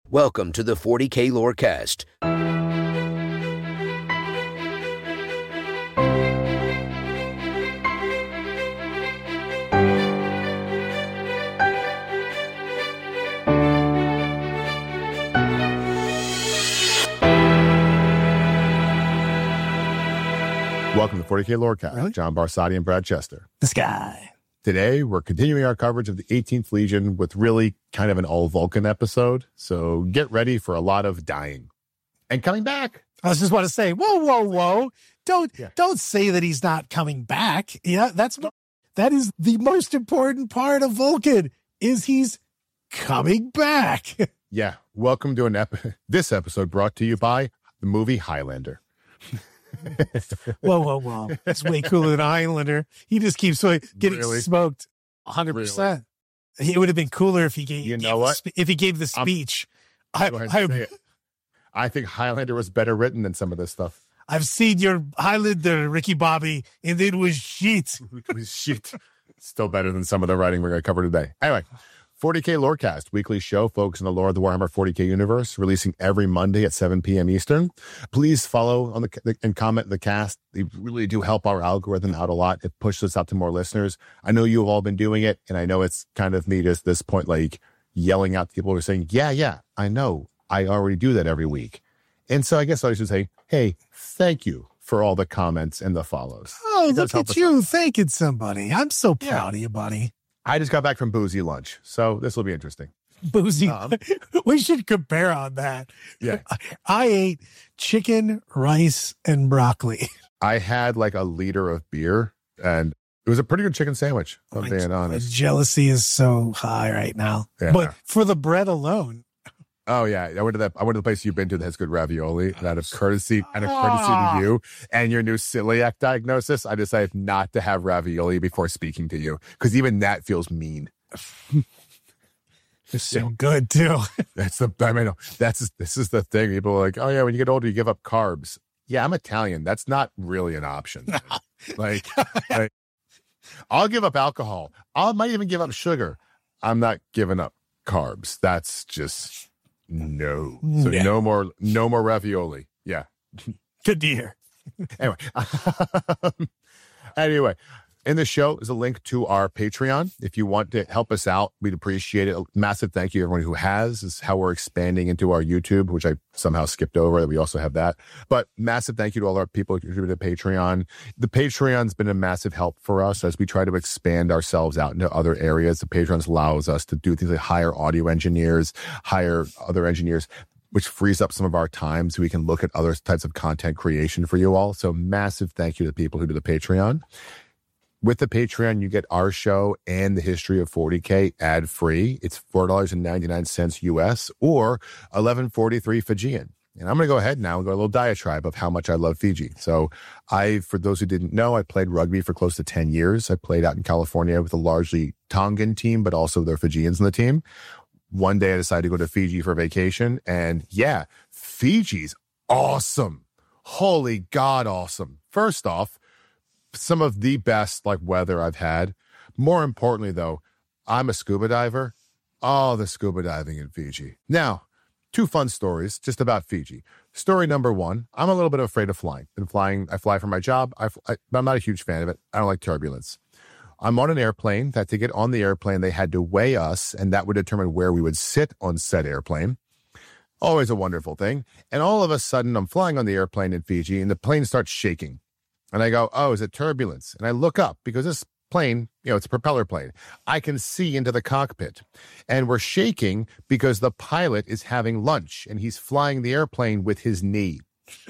Welcome to the 40K Lorecast. Welcome to 40K Lorecast. Really? John Barsati and Brad Chester. This guy. Today, we're continuing our coverage of the 18th Legion with really kind of an all-Vulcan episode. So get ready for a lot of dying. And coming back. I just want to say, whoa. Don't say that he's not coming back. Yeah, that is the most important part of Vulcan, is he's coming back. Yeah. Welcome to this episode brought to you by the movie Highlander. Whoa. It's way cooler than Highlander. He just keeps getting smoked 100%. Really? It would have been cooler if he gave, if he gave the speech. I think Highlander was better written than some of this stuff. I've seen your Highlander, Ricky Bobby, and it was shit. It was shit. Still better than some of the writing we're going to cover today. Anyway, 40K Lorecast, weekly show focused on the lore of the Warhammer 40K universe, releasing every Monday at 7 p.m. Eastern. Please follow on and comment the cast. They really do help our algorithm out a lot. It pushes us out to more listeners. I know you've all been doing it, and I know it's kind of me just this point, like yelling out to people who are saying, yeah, I know. I already do that every week. And so I guess I should say, hey, thank you for all the comments and the follows. Oh, look at you thanking somebody. I'm so proud of you, buddy. I just got back from boozy lunch, so this will be interesting. Boozy. We should compare on that. Yeah. I ate chicken, rice, and broccoli. I had like a liter of beer, and it was a pretty good chicken sandwich, if I'm being honest. Jealousy is so high right now. Yeah. But for the bread alone. Oh yeah, I went to the place you've been to that has good ravioli. And out of courtcy to you and your new celiac diagnosis, I decided not to have ravioli before speaking to you, because even that feels mean. It's so good too. This is the thing. People are like, oh yeah, when you get older, you give up carbs. Yeah, I'm Italian. That's not really an option. like, I'll give up alcohol. I might even give up sugar. I'm not giving up carbs. That's just. No. So no more ravioli. Yeah. Good to hear. Anyway, in the show is a link to our Patreon. If you want to help us out, we'd appreciate it. A massive thank you to everyone who has. This is how we're expanding into our YouTube, which I somehow skipped over. We also have that. But massive thank you to all our people who contributed to Patreon. The Patreon's been a massive help for us as we try to expand ourselves out into other areas. The Patreon allows us to do things like hire audio engineers, hire other engineers, which frees up some of our time so we can look at other types of content creation for you all. So massive thank you to the people who do the Patreon. With the Patreon, you get our show and the history of 40K ad-free. It's $4.99 US or $11.43 Fijian. And I'm going to go ahead now and go a little diatribe of how much I love Fiji. So for those who didn't know, I played rugby for close to 10 years. I played out in California with a largely Tongan team, but also there are Fijians in the team. One day I decided to go to Fiji for vacation. And yeah, Fiji's awesome. Holy God, awesome. First off, some of the best weather I've had. More importantly, though, I'm a scuba diver. Oh, the scuba diving in Fiji. Now, two fun stories just about Fiji. Story number one, I'm a little bit afraid of flying. I fly for my job. I'm not a huge fan of it. I don't like turbulence. I'm on an airplane that to get on the airplane, they had to weigh us, and that would determine where we would sit on said airplane. Always a wonderful thing. And all of a sudden, I'm flying on the airplane in Fiji, and the plane starts shaking. And I go, oh, is it turbulence? And I look up because this plane, it's a propeller plane. I can see into the cockpit. And we're shaking because the pilot is having lunch and he's flying the airplane with his knee.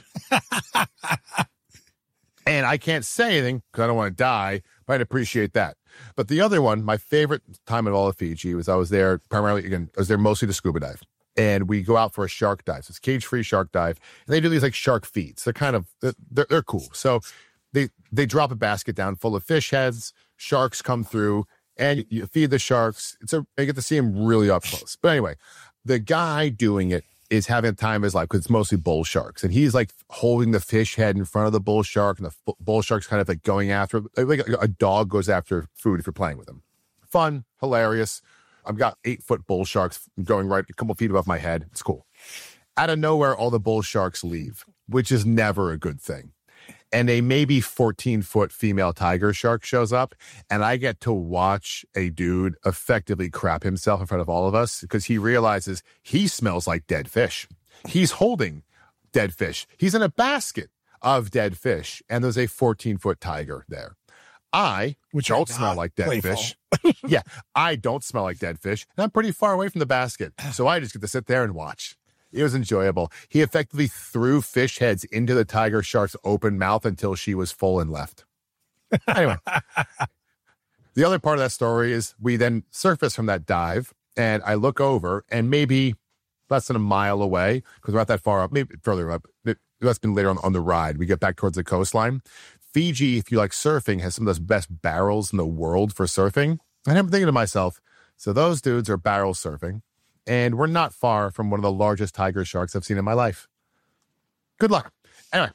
And I can't say anything because I don't want to die, but I'd appreciate that. But the other one, my favorite time of all of Fiji was I was there mostly to scuba dive. And we go out for a shark dive. So it's cage-free shark dive. And they do these shark feeds. They're cool. So they drop a basket down full of fish heads. Sharks come through and you feed the sharks. I get to see them really up close. But anyway, the guy doing it is having the time of his life because it's mostly bull sharks. And he's holding the fish head in front of the bull shark, and the bull shark's kind of going after it. Like a dog goes after food if you're playing with him. Fun, hilarious. I've got 8-foot bull sharks going right a couple feet above my head. It's cool. Out of nowhere, all the bull sharks leave, which is never a good thing. And a maybe 14-foot female tiger shark shows up, and I get to watch a dude effectively crap himself in front of all of us because he realizes he smells like dead fish. He's holding dead fish. He's in a basket of dead fish, and there's a 14-foot tiger there. Which don't smell like dead fish. Yeah, I don't smell like dead fish, and I'm pretty far away from the basket, so I just get to sit there and watch. It was enjoyable. He effectively threw fish heads into the tiger shark's open mouth until she was full and left. Anyway, the other part of that story is we then surface from that dive, and I look over, and maybe less than a mile away, because we're not that far up, maybe further up, that's been later on the ride, we get back towards the coastline. Fiji, if you like surfing, has some of those best barrels in the world for surfing. And I'm thinking to myself, so those dudes are barrel surfing. And we're not far from one of the largest tiger sharks I've seen in my life. Good luck. Anyway,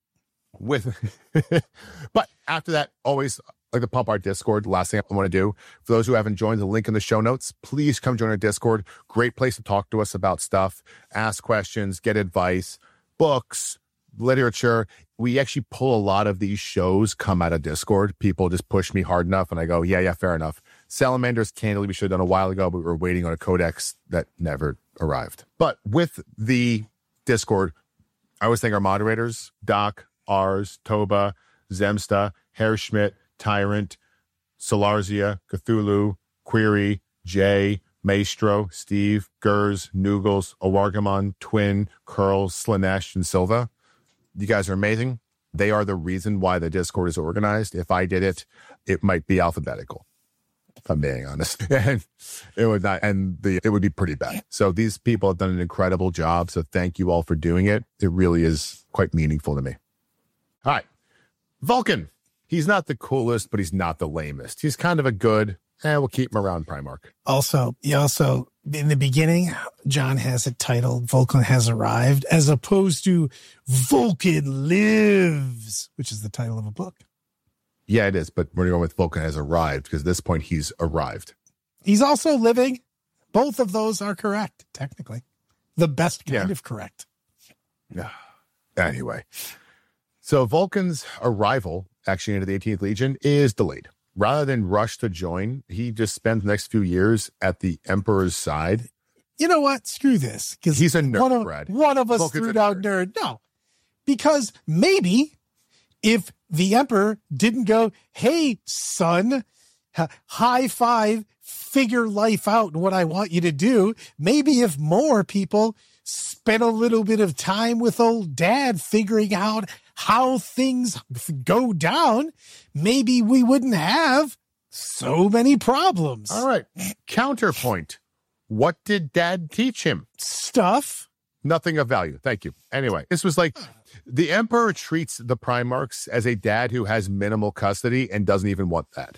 but after that, always like to pump our Discord. The last thing I want to do, for those who haven't joined, the link in the show notes, please come join our Discord. Great place to talk to us about stuff, ask questions, get advice, books, literature. We actually pull a lot of these shows come out of Discord. People just push me hard enough and I go, yeah, fair enough. Salamanders, candidly, we should have done a while ago, but we were waiting on a codex that never arrived. But with the Discord, I always thank our moderators, Doc, Ars, Toba, Zemsta, Herr Schmidt, Tyrant, Solarzia, Cthulhu, Query, Jay, Maestro, Steve, Gers, Noogles, Awargamon, Twin, Curl, Slanesh, and Silva. You guys are amazing. They are the reason why the Discord is organized. If I did it, it might be alphabetical, if I'm being honest. And it would not, and it would be pretty bad. So these people have done an incredible job. So thank you all for doing it. It really is quite meaningful to me. All right. Vulcan. He's not the coolest, but he's not the lamest. He's kind of a good, we'll keep him around Primarch. Also, in the beginning, John has it titled Vulcan Has Arrived, as opposed to Vulcan Lives, which is the title of a book. Yeah, it is, but we're going with Vulcan Has Arrived because at this point he's arrived. He's also living. Both of those are correct, technically. The best kind of correct. Anyway, so Vulcan's arrival, actually into the 18th Legion, is delayed. Rather than rush to join, he just spends the next few years at the Emperor's side. You know what? Screw this. Because he's a nerd, Brad. One of us Vulcan's threw out nerd. No. Because maybe if the Emperor didn't go, hey, son, high five, figure life out and what I want you to do, maybe if more people spent a little bit of time with old dad figuring out how things go down, maybe we wouldn't have so many problems. All right. Counterpoint. What did dad teach him? Stuff. Nothing of value. Thank you. Anyway, this was like the Emperor treats the Primarchs as a dad who has minimal custody and doesn't even want that.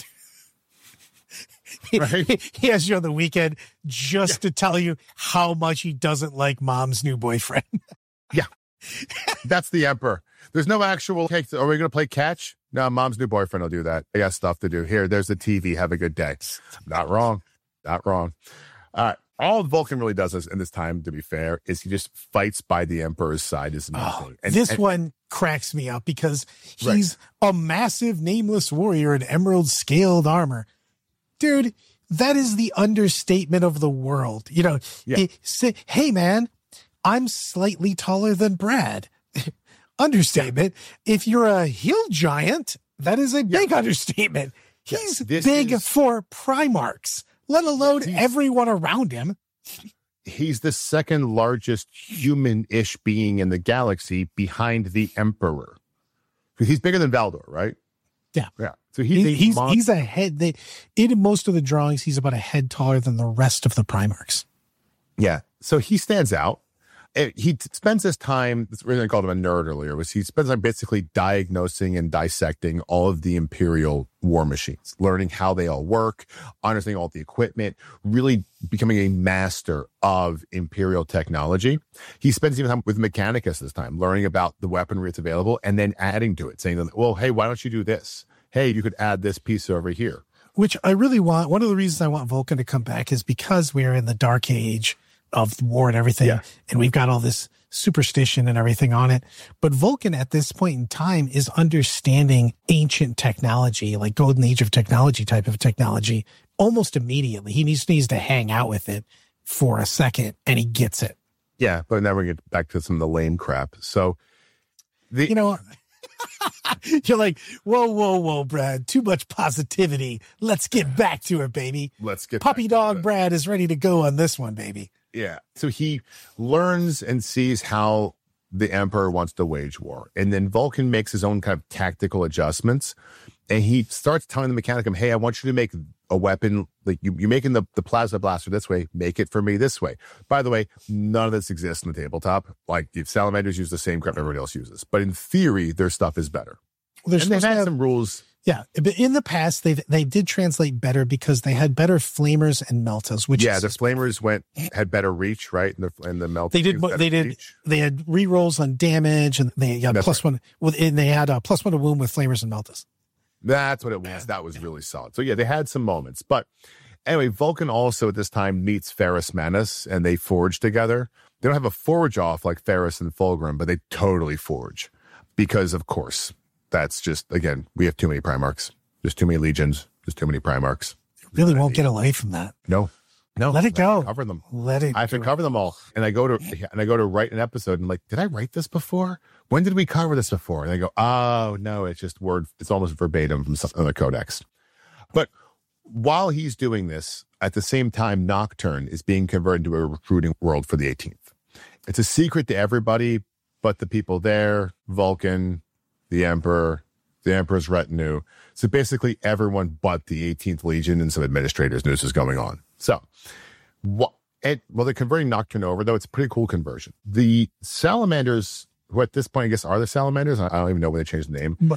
Right? He has you on the weekend just to tell you how much he doesn't like mom's new boyfriend. Yeah. That's the Emperor. There's no actual, hey, are we going to play catch? No, mom's new boyfriend will do that. I got stuff to do. Here, there's the TV. Have a good day. Not wrong. Not wrong. All right. All Vulcan really does is, in this time, to be fair, is he just fights by the Emperor's side. This one cracks me up because he's a massive nameless warrior in emerald scaled armor. Dude, that is the understatement of the world. You know, hey, man, I'm slightly taller than Brad. Understatement. If you're a hill giant, that is a big understatement. He's big for Primarchs, let alone everyone around him. He's the second largest human-ish being in the galaxy behind the Emperor. He's bigger than Valdor, right? Yeah. So he's a head. In most of the drawings, he's about a head taller than the rest of the Primarchs. Yeah. So he stands out. He spends his time, that's really I called him a nerd earlier, he spends time basically diagnosing and dissecting all of the Imperial war machines, learning how they all work, understanding all the equipment, really becoming a master of Imperial technology. He spends even time with Mechanicus this time, learning about the weaponry that's available and then adding to it, saying, well, hey, why don't you do this? Hey, you could add this piece over here. Which I really want. One of the reasons I want Vulcan to come back is because we're in the dark age of war and everything. Yeah. And we've got all this superstition and everything on it. But Vulcan at this point in time is understanding ancient technology, like golden age of technology type of technology, almost immediately. He needs to hang out with it for a second and he gets it. Yeah, but now we get back to some of the lame crap. So, you're like, whoa, Brad, too much positivity. Let's get back to it, baby. Let's get Puppy dog Brad is ready to go on this one, baby. Yeah. So he learns and sees how the Emperor wants to wage war. And then Vulcan makes his own kind of tactical adjustments. And he starts telling the Mechanicum, hey, I want you to make a weapon. Like you're making the plasma blaster this way. Make it for me this way. By the way, none of this exists in the tabletop. Like if salamanders use the same crap everybody else uses. But in theory, their stuff is better. Well, and they've had some rules. Yeah, but in the past, they did translate better because they had better flamers and meltas. Which the flamers had better reach, right? And the meltas they had rerolls on damage, and they got +1. And they had a +1 to wound with flamers and meltas. That's what it was. Yeah. That was really solid. So yeah, they had some moments, but anyway, Vulcan also at this time meets Ferrus Manus, and they forge together. They don't have a forge off like Ferrus and Fulgrim, but they totally forge because, of course. That's just, again, we have too many Primarchs. There's too many legions. There's too many Primarchs. Really won't get away from that. No. Let it go. Cover them. I have to cover them all. And I go to write an episode and I'm like, did I write this before? When did we cover this before? And I go, oh no, it's just word. It's almost verbatim from some other codex. But while he's doing this, at the same time, Nocturne is being converted into a recruiting world for the 18th. It's a secret to everybody, but the people there, Vulcan, the Emperor, the Emperor's retinue. So basically everyone but the 18th Legion and some administrators knew this was going on. So, they're converting Nocturne over, though. It's a pretty cool conversion. The Salamanders, who at this point, I guess, are the Salamanders? I don't even know when they changed the name. But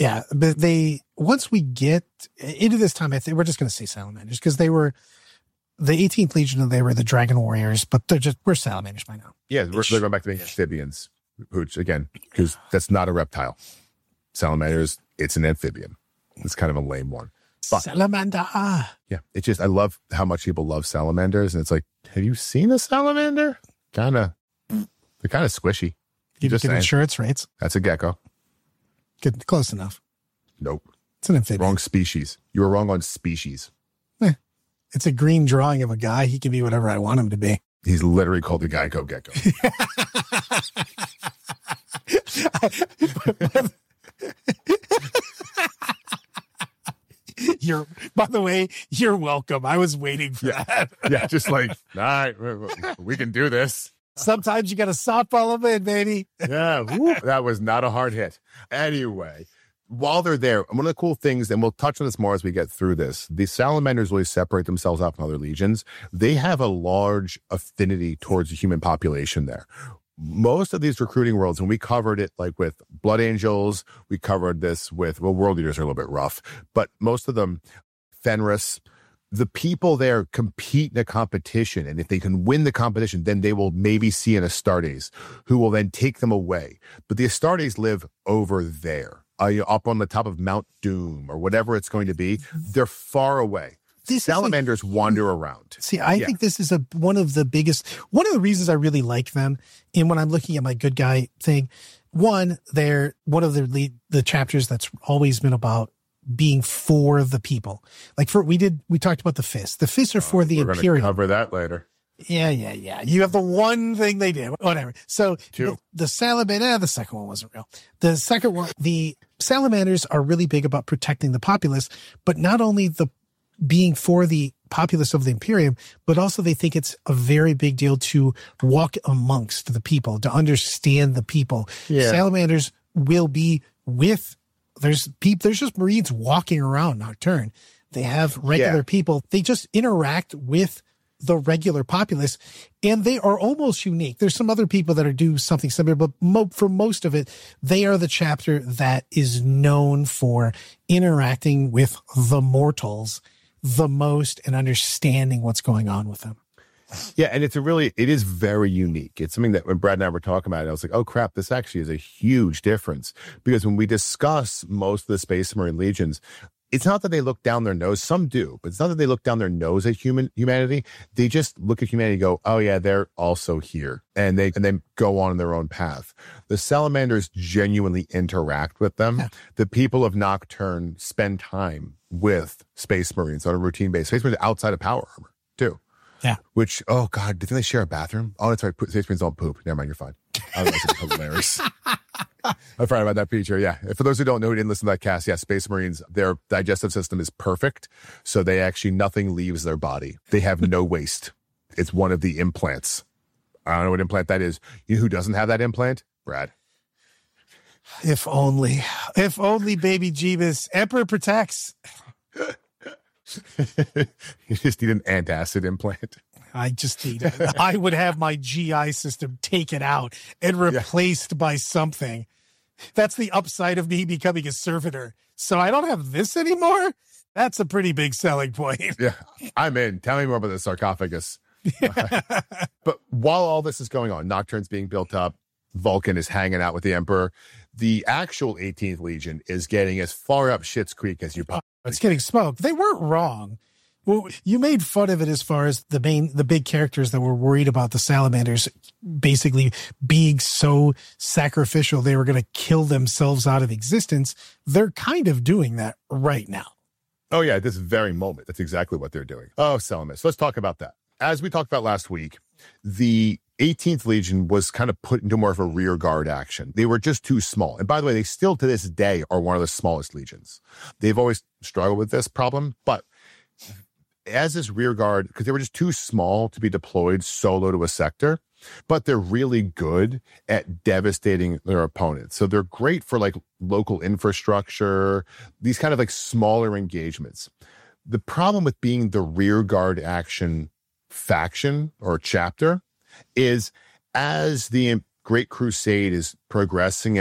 once we get into this time, I think we're just going to say Salamanders because they were the 18th Legion and they were the Dragon Warriors, but we're Salamanders by now. Yeah, they're going back to being amphibians, which, again, because that's not a reptile. Salamanders, it's an amphibian. It's kind of a lame one. But, salamander. Yeah, it's just, I love how much people love salamanders. And it's like, have you seen a salamander? They're kind of squishy. You just get insurance rates. That's a gecko. Get close enough. Nope. It's an amphibian. Wrong species. You were wrong on species. It's a green drawing of a guy. He can be whatever I want him to be. He's literally called the Geico Gecko. By the way, you're welcome. I was waiting for that. Yeah, just like, all right, we can do this. Sometimes you got to softball them in, baby. Yeah, that was not a hard hit. Anyway, while they're there, one of the cool things, and we'll touch on this more as we get through this, the Salamanders really separate themselves out from other legions. They have a large affinity towards the human population there. Most of these recruiting worlds, and we covered it like with Blood Angels, we covered this with, World Eaters are a little bit rough, but most of them, Fenris, the people there compete in a competition. And if they can win the competition, then they will maybe see an Astartes who will then take them away. But the Astartes live over there, up on the top of Mount Doom or whatever it's going to be. They're far away. Salamanders wander around. See, I think this is one of the reasons I really like them. And when I'm looking at my good guy thing, one, they're one of the chapters that's always been about being for the people. Like we talked about the Fists. The Fists are for the Imperium. We're going to cover that later. Yeah. You have the one thing they did. Whatever. So the Salamander, the second one wasn't real. The second one, the Salamanders are really big about protecting the populace, but not only being for the populace of the Imperium, but also they think it's a very big deal to walk amongst the people, to understand the people. Yeah. Salamanders will be there's just Marines walking around Nocturne. They have regular people. They just interact with the regular populace, and they are almost unique. There's some other people that do something similar, but for most of it, they are the chapter that is known for interacting with the mortals the most and understanding what's going on with them. Yeah, and it is very unique. It's something that when Brad and I were talking about it, I was like, oh crap, this actually is a huge difference. Because when we discuss most of the Space Marine legions, it's not that they look down their nose. Some do, but it's not that they look down their nose at humanity. They just look at humanity and go, oh yeah, they're also here. And they go on their own path. The salamanders genuinely interact with them. Yeah. The people of Nocturne spend time with Space Marines on a routine basis. Space Marines outside of power armor too. Yeah. Which, oh God, do you think they share a bathroom? Oh, that's right. Space Marines don't poop. Never mind, you're fine. Oh, that's hilarious. I forgot about that feature. Yeah. For those who don't know, who didn't listen to that cast, yeah, Space Marines, their digestive system is perfect. So they actually, nothing leaves their body. They have no waste. It's one of the implants. I don't know what implant that is. You know who doesn't have that implant? Brad. If only baby Jeebus. Emperor protects. You just need an antacid implant. I just need it. I would have my GI system taken out and replaced by something. That's the upside of me becoming a servitor. So I don't have this anymore? That's a pretty big selling point. Yeah, I'm in. Tell me more about the sarcophagus. But while all this is going on, Nocturne's being built up, Vulcan is hanging out with the Emperor. The actual 18th Legion is getting as far up Schitt's Creek as you possibly. It's getting smoked. They weren't wrong. Well, you made fun of it as far as the big characters that were worried about the salamanders basically being so sacrificial they were going to kill themselves out of existence. They're kind of doing that right now. Oh, yeah, this very moment. That's exactly what they're doing. Oh, Salamis. Let's talk about that. As we talked about last week, the 18th Legion was kind of put into more of a rear guard action. They were just too small. And by the way, they still to this day are one of the smallest legions. They've always struggled with this problem, but as this rear guard, because they were just too small to be deployed solo to a sector, but they're really good at devastating their opponents. So they're great for like local infrastructure, these kind of like smaller engagements. The problem with being the rear guard action faction or chapter is as the Great Crusade is progressing,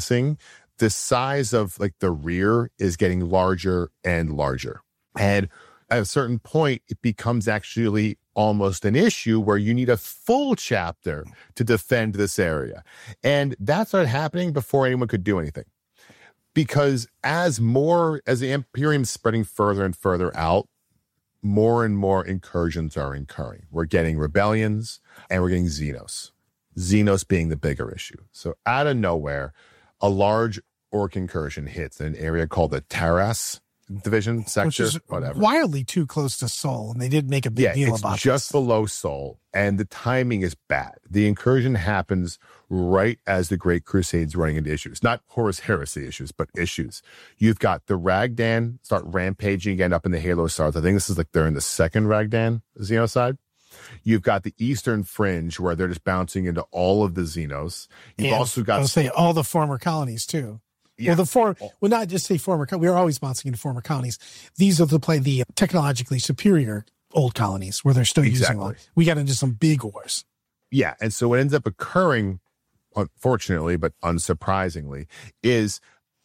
the size of like the rear is getting larger and larger. And at a certain point, it becomes actually almost an issue where you need a full chapter to defend this area. And that started happening before anyone could do anything. Because as the Imperium's spreading further and further out, more and more incursions are occurring. We're getting rebellions and we're getting Xenos. Xenos being the bigger issue. So out of nowhere, a large orc incursion hits in an area called the Taras division sector, which is whatever. Wildly too close to Sol, and they did make a big deal about it. It's just below Sol, and the timing is bad. The incursion happens right as the Great Crusade's running into issues. Not Horus Heresy issues, but issues. You've got the Ragdan start rampaging again up in the Halo Stars. I think this is like they're in the second Ragdan Xenocide. You've got the Eastern Fringe where they're just bouncing into all of the Xenos. You've also got... I'll say all the former colonies, too. Yeah. Well, not just say former. We are always bouncing into former colonies. These are the technologically superior old colonies where they're still using one. We got into some big wars. Yeah, and so what ends up occurring, unfortunately, but unsurprisingly, is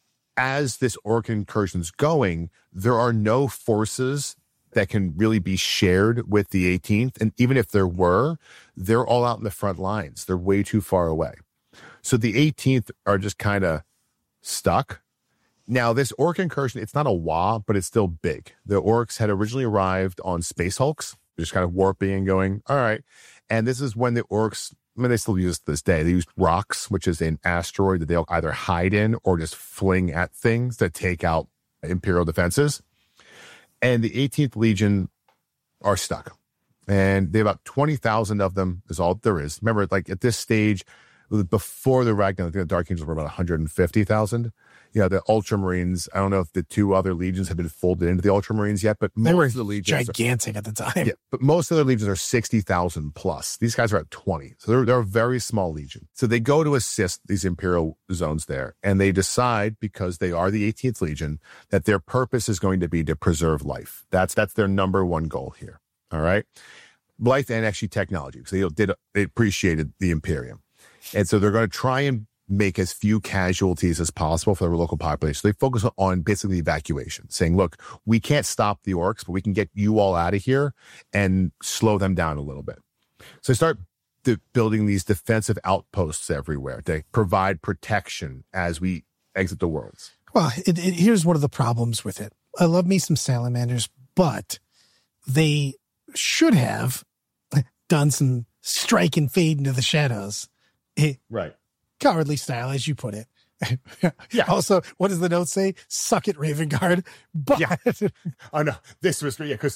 as this orc incursion's going, there are no forces that can really be shared with the 18th. And even if there were, they're all out in the front lines. They're way too far away. So the 18th are just kind of stuck. Now, this orc incursion, it's not a WA, but it's still big. The orcs had originally arrived on Space Hulks, just kind of warping and going, all right. And this is when the orcs, I mean, they still use it to this day. They used rocks, which is an asteroid that they'll either hide in or just fling at things that take out Imperial defenses. And the 18th Legion are stuck. And they have about 20,000 of them is all there is. Remember, like at this stage, before the Ragnar, I think the Dark Angels were about 150,000. Yeah, the Ultramarines, I don't know if the two other legions have been folded into the Ultramarines yet, but most of the legions gigantic at the time. Yeah, but most of the legions are 60,000 plus. These guys are at 20. So they're a very small legion. So they go to assist these Imperial zones there, and they decide, because they are the 18th Legion, that their purpose is going to be to preserve life. That's their number one goal here. All right? Life and actually technology, because they appreciated the Imperium. And so they're going to try and make as few casualties as possible for the local population. So they focus on basically evacuation, saying, look, we can't stop the orcs, but we can get you all out of here and slow them down a little bit. So they start building these defensive outposts everywhere to provide protection as we exit the worlds. Well, here's one of the problems with it. I love me some salamanders, but they should have done some strike and fade into the shadows. Right. Cowardly style, as you put it. Yeah. Also, what does the note say? Suck it, Raven Guard. But yeah. Oh no, this was because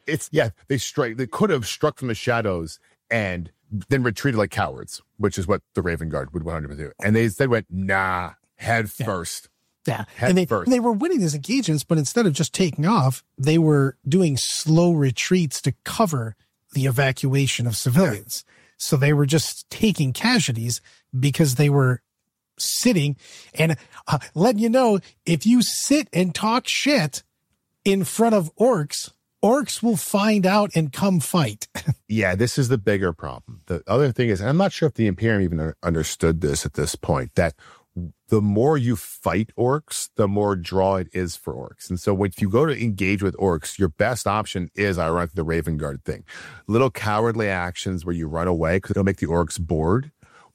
they could have struck from the shadows and then retreated like cowards, which is what the Raven Guard would 100% do. And they instead went, nah, head first. Yeah. And they were winning these engagements, but instead of just taking off, they were doing slow retreats to cover the evacuation of civilians. So they were just taking casualties because they were sitting and letting you know, if you sit and talk shit in front of orcs will find out and come fight. Yeah, this is the bigger problem. The other thing is, and I'm not sure if the Imperium even understood this at this point, that the more you fight orcs, the more draw it is for orcs. And so if you go to engage with orcs, your best option is, ironically, the Raven Guard thing. Little cowardly actions where you run away because it'll make the orcs bored,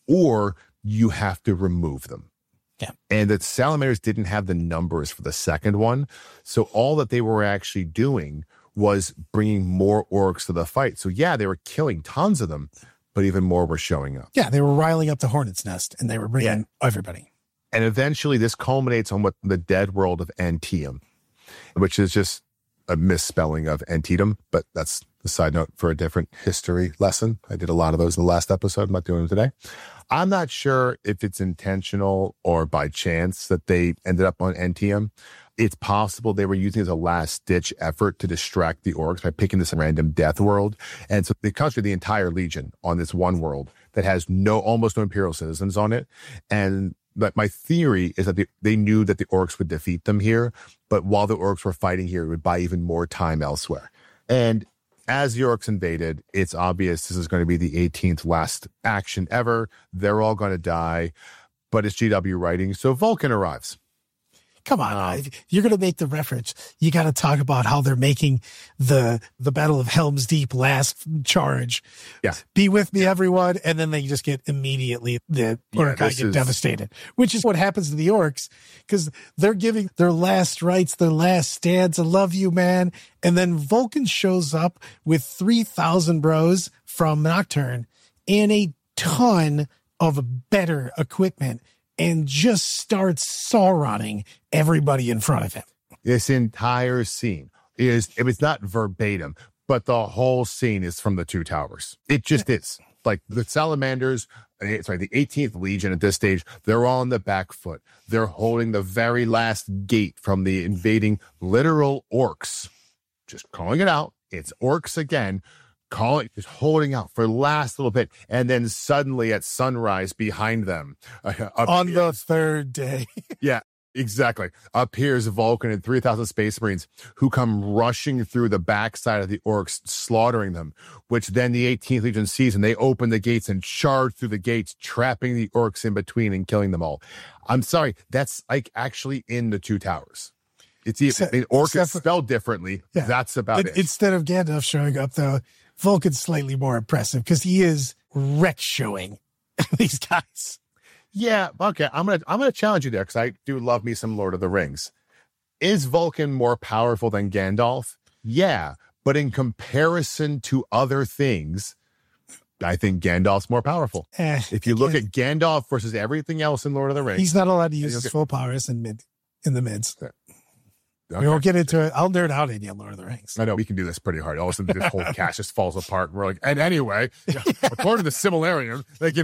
or you have to remove them. Yeah. And the salamanders didn't have the numbers for the second one. So all that they were actually doing was bringing more orcs to the fight. So yeah, they were killing tons of them, but even more were showing up. Yeah, they were riling up the Hornet's Nest, and they were bringing everybody. And eventually this culminates on what the dead world of Antium, which is just a misspelling of Antietam, but that's the side note for a different history lesson. I did a lot of those in the last episode. I'm not doing them today. I'm not sure if it's intentional or by chance that they ended up on Antium. It's possible they were using it as a last-ditch effort to distract the orcs by picking this random death world. And so they concentrate the entire Legion on this one world that has almost no Imperial citizens on it. And but my theory is that they knew that the orcs would defeat them here, but while the orcs were fighting here, it would buy even more time elsewhere. And as the orcs invaded, it's obvious this is going to be the 18th last action ever. They're all going to die, but it's GW writing, so Vulcan arrives. Come on, if you're going to make the reference, you got to talk about how they're making the Battle of Helm's Deep last charge. Yeah. Be with me, everyone. And then they just get immediately, the Uruk-hai get devastated, which is what happens to the orcs, because they're giving their last rites, their last stands. I love you, man. And then Vulcan shows up with 3,000 bros from Nocturne and a ton of better equipment, and just starts Sauroning everybody in front of him. This entire scene is, if it's not verbatim, but the whole scene is from the Two Towers. It just is. Like the Salamanders, the 18th Legion at this stage, they're all on the back foot. They're holding the very last gate from the invading literal orcs. Just calling it out. It's orcs again. Just holding out for the last little bit, and then suddenly at sunrise behind them, on the third day, yeah, exactly, appears Vulcan and 3,000 Space Marines who come rushing through the backside of the orcs, slaughtering them. Which then the 18th Legion sees, and they open the gates and charge through the gates, trapping the orcs in between and killing them all. I'm sorry, that's like actually in the Two Towers. It's orc is spelled differently. Yeah. That's about it. Instead of Gandalf showing up, though, Vulcan's slightly more impressive because he is wreck showing these guys. Yeah, okay. I'm gonna challenge you there because I do love me some Lord of the Rings. Is Vulcan more powerful than Gandalf? Yeah, but in comparison to other things, I think Gandalf's more powerful. If you look at Gandalf versus everything else in Lord of the Rings, he's not allowed to use his full powers in the mids. Okay. We won't get into it. I'll nerd out in you, Lord of the Rings. I know we can do this pretty hard. All of a sudden, this whole cast just falls apart. And we're like, and anyway, according to the Similarium,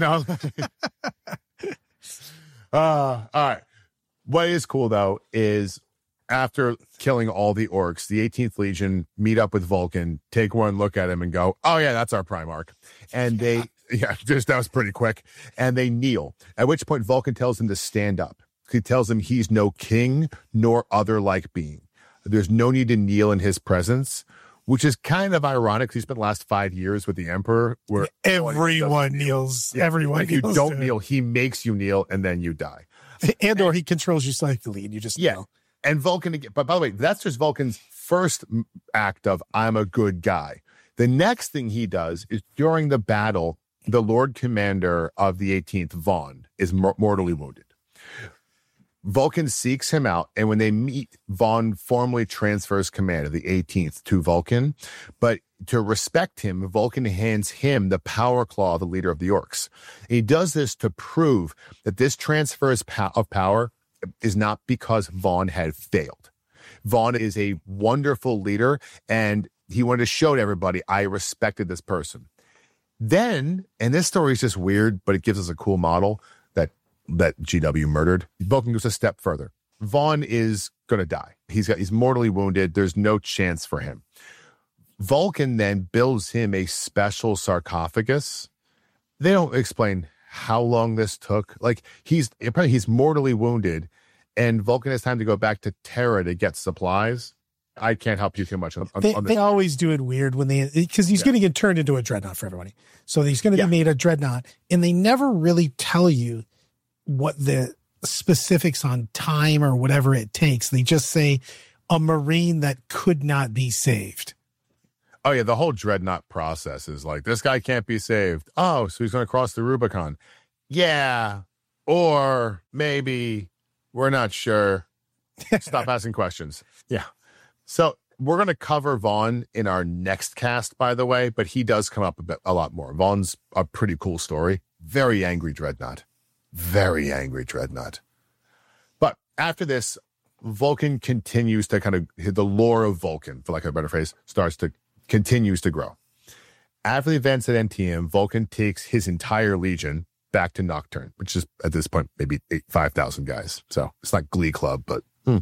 all right. What is cool though is after killing all the orcs, the 18th Legion meet up with Vulcan, take one look at him, and go, "Oh yeah, that's our Primarch." And they, that was pretty quick. And they kneel. At which point, Vulcan tells them to stand up. He tells him he's no king nor other like being. There's no need to kneel in his presence, which is kind of ironic. He spent the last 5 years with the Emperor where everyone kneels. Yeah, everyone if you don't kneel, he makes you kneel and then you die. Or he controls you psychically and you just kneel. And Vulcan, but by the way, that's just Vulcan's first act of I'm a good guy. The next thing he does is during the battle, the Lord Commander of the 18th, Vaughn, is mortally wounded. Vulcan seeks him out, and when they meet, Vaughn formally transfers command of the 18th to Vulcan. But to respect him, Vulcan hands him the power claw, the leader of the Orcs. And he does this to prove that this transfer of power is not because Vaughn had failed. Vaughn is a wonderful leader, and he wanted to show to everybody, I respected this person. Then, and this story is just weird, but it gives us a cool model that GW murdered. Vulcan goes a step further. Vaughn is going to die. He's mortally wounded. There's no chance for him. Vulcan then builds him a special sarcophagus. They don't explain how long this took. Like he's mortally wounded, and Vulcan has time to go back to Terra to get supplies. I can't help you too much on this. They always do it weird because he's going to get turned into a dreadnought for everybody. So he's going to be made a dreadnought, and they never really tell you what the specifics on time or whatever it takes. They just say a Marine that could not be saved. Oh yeah, the whole dreadnought process is like, this guy can't be saved. Oh, so he's going to cross the Rubicon. Yeah, or maybe we're not sure. Stop asking questions. Yeah. So we're going to cover Vaughn in our next cast, by the way, but he does come up a lot more. Vaughn's a pretty cool story. Very angry dreadnought. Very angry dreadnought. But after this, Vulcan continues to the lore of Vulcan, for lack of a better phrase, continues to grow. After the events at Antium, Vulcan takes his entire legion back to Nocturne, which is at this point maybe 5,000 guys. So it's not Glee Club, but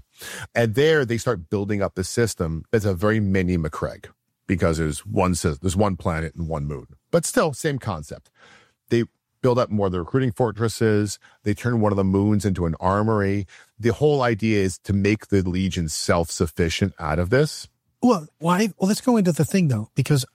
and there they start building up the system that's a very mini Macragge, because there's one planet and one moon, but still same concept. They build up more of the recruiting fortresses. They turn one of the moons into an armory. The whole idea is to make the Legion self-sufficient out of this. Well, let's go into the thing though, because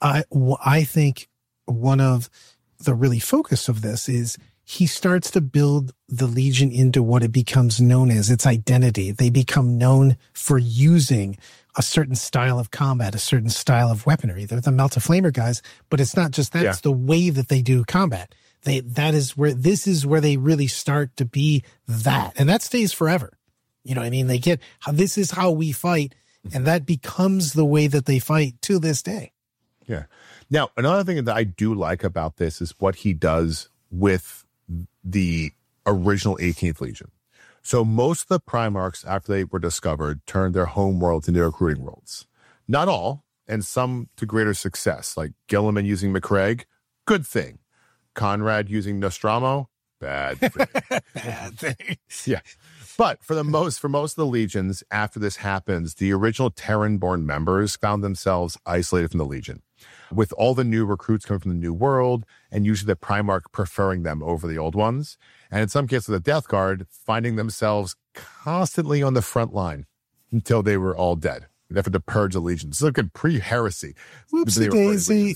I think one of the really focus of this is he starts to build the Legion into what it becomes known as, its identity. They become known for using a certain style of combat, a certain style of weaponry. They're the Melt of Flamer guys, but it's not just that. It's the way that they do combat. This is where they really start to be that. And that stays forever. You know what I mean? This is how we fight. And that becomes the way that they fight to this day. Yeah. Now, another thing that I do like about this is what he does with the original 18th Legion. So most of the Primarchs, after they were discovered, turned their home worlds into recruiting worlds. Not all, and some to greater success, like Guilliman using Macragge, good thing. Conrad using Nostromo, bad thing. Bad thing. Yeah. But for most of the legions, after this happens, the original Terran-born members found themselves isolated from the Legion, with all the new recruits coming from the New World, and usually the Primarch preferring them over the old ones. And in some cases, the Death Guard finding themselves constantly on the front line until they were all dead. An effort to purge the Legion. It's like a pre-heresy. Whoopsie daisy.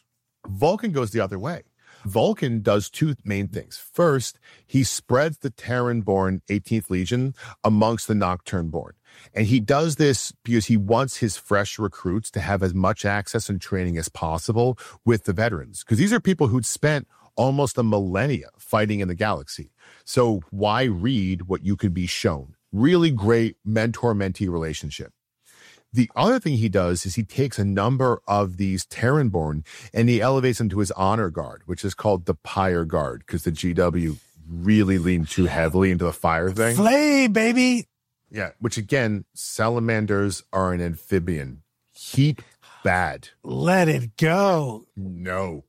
Vulcan goes the other way. Vulcan does two main things. First, he spreads the Terran-born 18th Legion amongst the Nocturne-born. And he does this because he wants his fresh recruits to have as much access and training as possible with the veterans. Because these are people who'd spent almost a millennia fighting in the galaxy. So why read what you could be shown? Really great mentor-mentee relationship. The other thing he does is he takes a number of these Terran-born and he elevates them to his honor guard, which is called the Pyre Guard, because the GW really leaned too heavily into the fire thing. Flame, baby. Yeah, which again, salamanders are an amphibian. Heat bad. Let it go. No.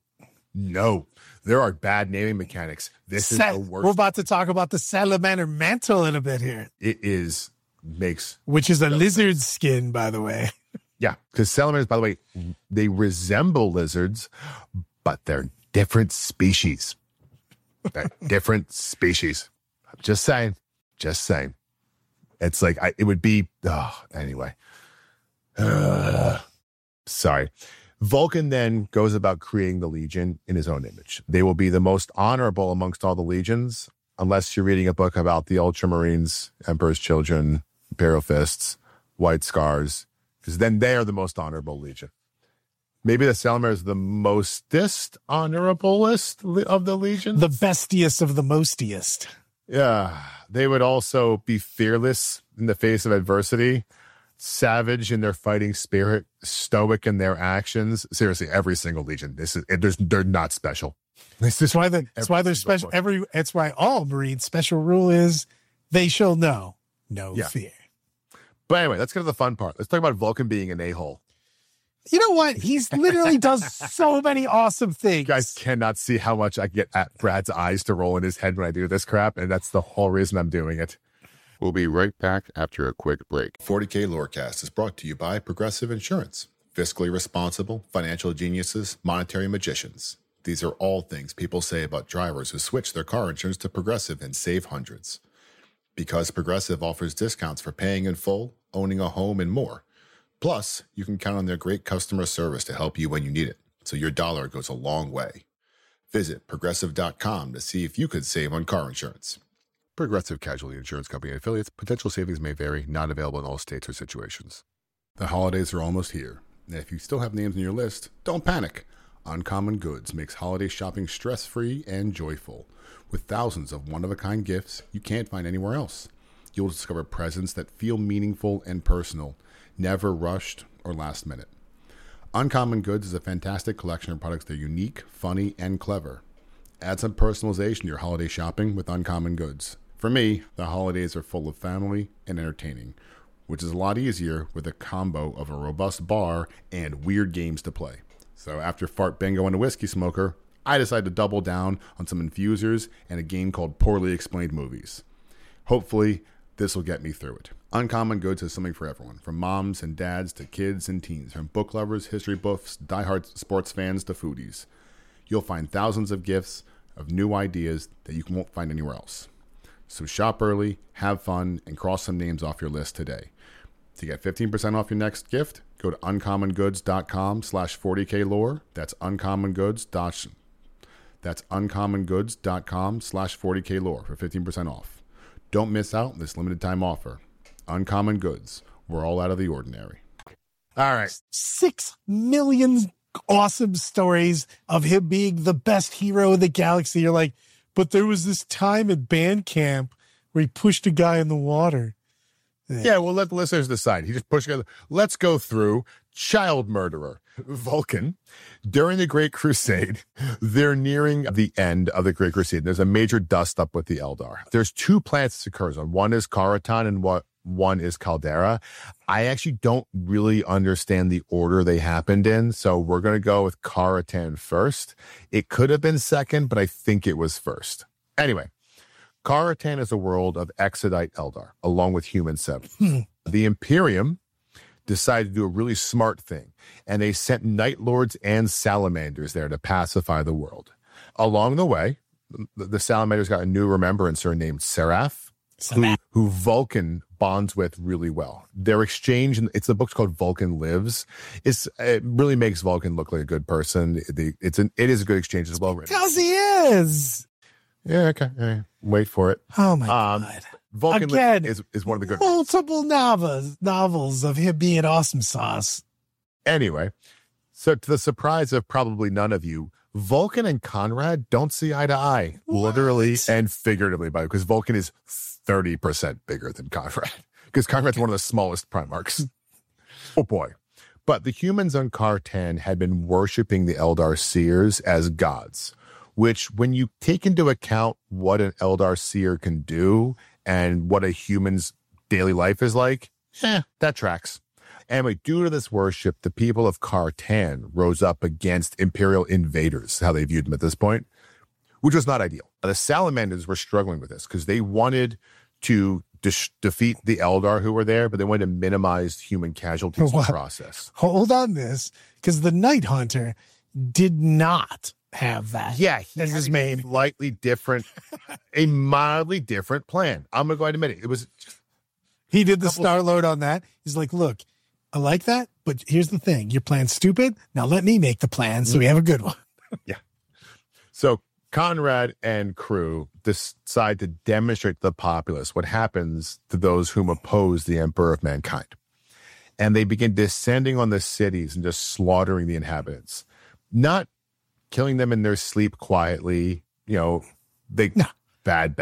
There are bad naming mechanics. This is the worst. We're about to talk about the salamander mantle in a bit here. It is. Which is a lizard skin, by the way. Yeah, because salamanders, by the way, they resemble lizards, but they're different species. I'm just saying. It's like, it would be, anyway. Sorry. Vulcan then goes about creating the Legion in his own image. They will be the most honorable amongst all the legions, unless you're reading a book about the Ultramarines, Emperor's Children, Imperial Fists, White Scars, because then they are the most honorable legion. Maybe the Salamander is the mostest honorablest of the legions. The bestiest of the mostiest. Yeah, they would also be fearless in the face of adversity, savage in their fighting spirit, stoic in their actions. Seriously, every single legion. They're not special. That's why they're special. That's why all Marines' special rule is they shall know no fear. But anyway, let's get to the fun part. Let's talk about Vulcan being an a-hole. You know what? He's literally does so many awesome things. You guys cannot see how much I get at Brad's eyes to roll in his head when I do this crap, and that's the whole reason I'm doing it. We'll be right back after a quick break. 40K Lorecast is brought to you by Progressive Insurance. Fiscally responsible, financial geniuses, monetary magicians. These are all things people say about drivers who switch their car insurance to Progressive and save hundreds. Because Progressive offers discounts for paying in full, owning a home, and more. Plus, you can count on their great customer service to help you when you need it, so your dollar goes a long way. Visit Progressive.com to see if you could save on car insurance. Progressive Casualty Insurance Company and affiliates. Potential savings may vary. Not available in all states or situations. The holidays are almost here. And if you still have names on your list, don't panic. Uncommon Goods makes holiday shopping stress-free and joyful. With thousands of one-of-a-kind gifts you can't find anywhere else. You'll discover presents that feel meaningful and personal, never rushed or last minute. Uncommon Goods is a fantastic collection of products that are unique, funny, and clever. Add some personalization to your holiday shopping with Uncommon Goods. For me, the holidays are full of family and entertaining, which is a lot easier with a combo of a robust bar and weird games to play. So after Fart Bingo and a Whiskey Smoker, I decided to double down on some infusers and a game called Poorly Explained Movies. Hopefully, this will get me through it. Uncommon Goods has something for everyone, from moms and dads to kids and teens, from book lovers, history buffs, diehard sports fans to foodies. You'll find thousands of gifts of new ideas that you won't find anywhere else. So shop early, have fun, and cross some names off your list today. To get 15% off your next gift, go to uncommongoods.com/40klore. That's uncommongoods.com/40klore for 15% off. Don't miss out on this limited time offer. Uncommon Goods. We're all out of the ordinary. All right. 6 million awesome stories of him being the best hero in the galaxy. You're like, but there was this time at band camp where he pushed a guy in the water. Yeah, we'll let the listeners decide. He just pushed together. Let's go through child murderer, Vulcan. During the Great Crusade, they're nearing the end of the Great Crusade. There's a major dust up with the Eldar. There's 2 planets this occurs on. One is Karaton and one is Caldera. I actually don't really understand the order they happened in, so we're going to go with Karaton first. It could have been second, but I think it was first. Anyway, Karaton is a world of Exodite Eldar, along with human settlers. The Imperium decided to do a really smart thing, and they sent Night Lords and Salamanders there to pacify the world. Along the way, the Salamanders got a new remembrancer named Seraph, who Vulcan bonds with really well. Their exchange, it's the book's called Vulcan Lives. It really makes Vulcan look like a good person. It is a good exchange. It's well written. Because he is. Yeah, okay. Wait for it. Oh my God. Vulcan Again, is one of the good multiple novels of him being awesome sauce. Anyway, so to the surprise of probably none of you, Vulcan and Conrad don't see eye to eye, literally and figuratively, because Vulcan is 30% bigger than Conrad, because Conrad's one of the smallest Primarchs. Oh boy. But the humans on Karaton had been worshiping the Eldar Seers as gods, which when you take into account what an Eldar Seer can do and what a human's daily life is like, that tracks. Anyway, due to this worship, the people of Karaton rose up against Imperial invaders, how they viewed them at this point, which was not ideal. The Salamanders were struggling with this because they wanted to defeat the Eldar who were there, but they wanted to minimize human casualties in the process. Hold on this, because the Night Hunter did not have that. Yeah, he has made slightly different, a mildly different plan. I'm going to go ahead and admit it. It was. He did the Star-Lord on that. He's like, look, I like that, but here's the thing. Your plan's stupid. Now let me make the plan so we have a good one. Yeah. So Conrad and crew decide to demonstrate to the populace what happens to those whom oppose the Emperor of Mankind. And they begin descending on the cities and just slaughtering the inhabitants. Not killing them in their sleep quietly, bad.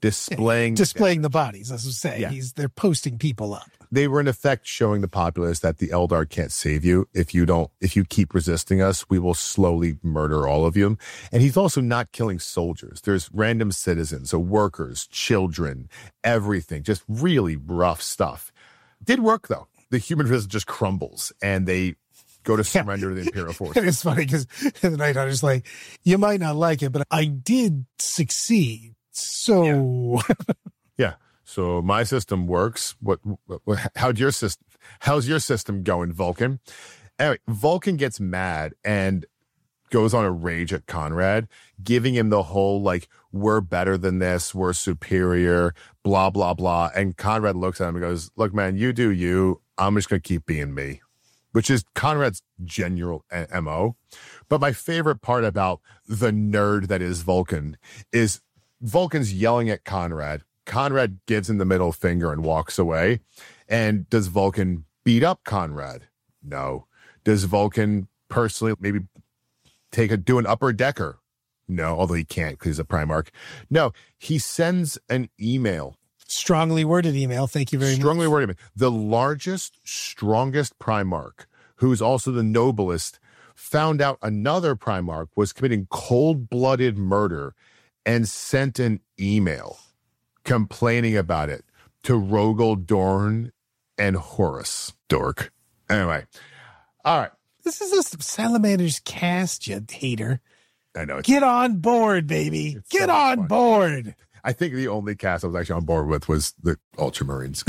displaying the bodies, as I was saying. Yeah. They're posting people up. They were in effect showing the populace that the Eldar can't save you. If you keep resisting us, we will slowly murder all of you. And he's also not killing soldiers. There's random citizens, so workers, children, everything, just really rough stuff. Did work though. The human race just crumbles and they go to surrender to the Imperial force. It's funny because the Night Hunter's like, you might not like it, but I did succeed. So yeah. So my system works. How's your system going, Vulcan? Anyway, Vulcan gets mad and goes on a rage at Conrad, giving him the whole, like, we're better than this, we're superior, blah, blah, blah. And Conrad looks at him and goes, look, man, you do you. I'm just going to keep being me, which is Conrad's general MO. But my favorite part about the nerd that is Vulcan is Vulcan's yelling at Conrad. Conrad gives him the middle finger and walks away. And does Vulcan beat up Conrad? No. Does Vulcan personally maybe do an upper decker? No, although he can't because he's a Primarch. No, he sends an email. Strongly worded email. Thank you very much. Strongly worded email. The largest, strongest Primarch, who's also the noblest, found out another Primarch was committing cold-blooded murder and sent an email complaining about it to Rogel, Dorn, and Horus. Dork. Anyway. All right. This is a Salamander's cast, you hater. I know. Get on board, baby. Get so on fun. board. I think the only cast I was actually on board with was the Ultramarines.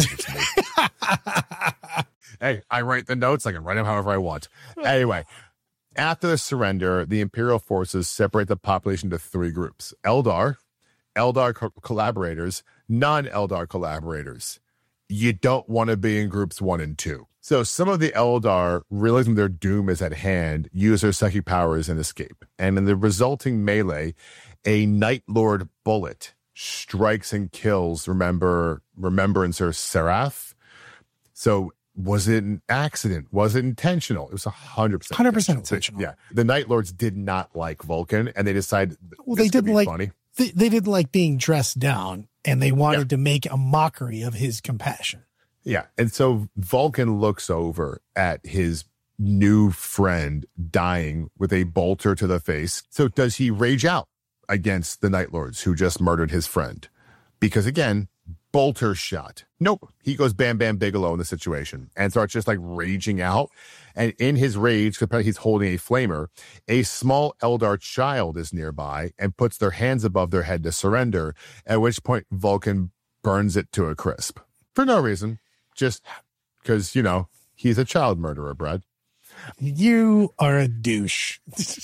Hey, I write the notes. I can write them however I want. Anyway, after the surrender, the Imperial forces separate the population into three groups. Eldar collaborators, non-Eldar collaborators. You don't want to be in groups 1 and 2. So some of the Eldar, realizing their doom is at hand, use their psychic powers and escape. And in the resulting melee, a Night Lord bullet strikes and kills Remembrancer Seraph. So was it an accident? Was it intentional? It was 100% 100% intentional. Yeah. The Night Lords did not like Vulcan, and they decided they didn't like funny. They didn't like being dressed down, and they wanted to make a mockery of his compassion. Yeah. And so Vulcan looks over at his new friend dying with a bolter to the face. So does he rage out against the Night Lords who just murdered his friend? Because again, bolter shot. Nope. He goes Bam Bam Bigelow in the situation and starts just like raging out. And in his rage, because he's holding a flamer, a small Eldar child is nearby and puts their hands above their head to surrender, at which point Vulcan burns it to a crisp. For no reason. Just because, he's a child murderer, Brad. You are a douche.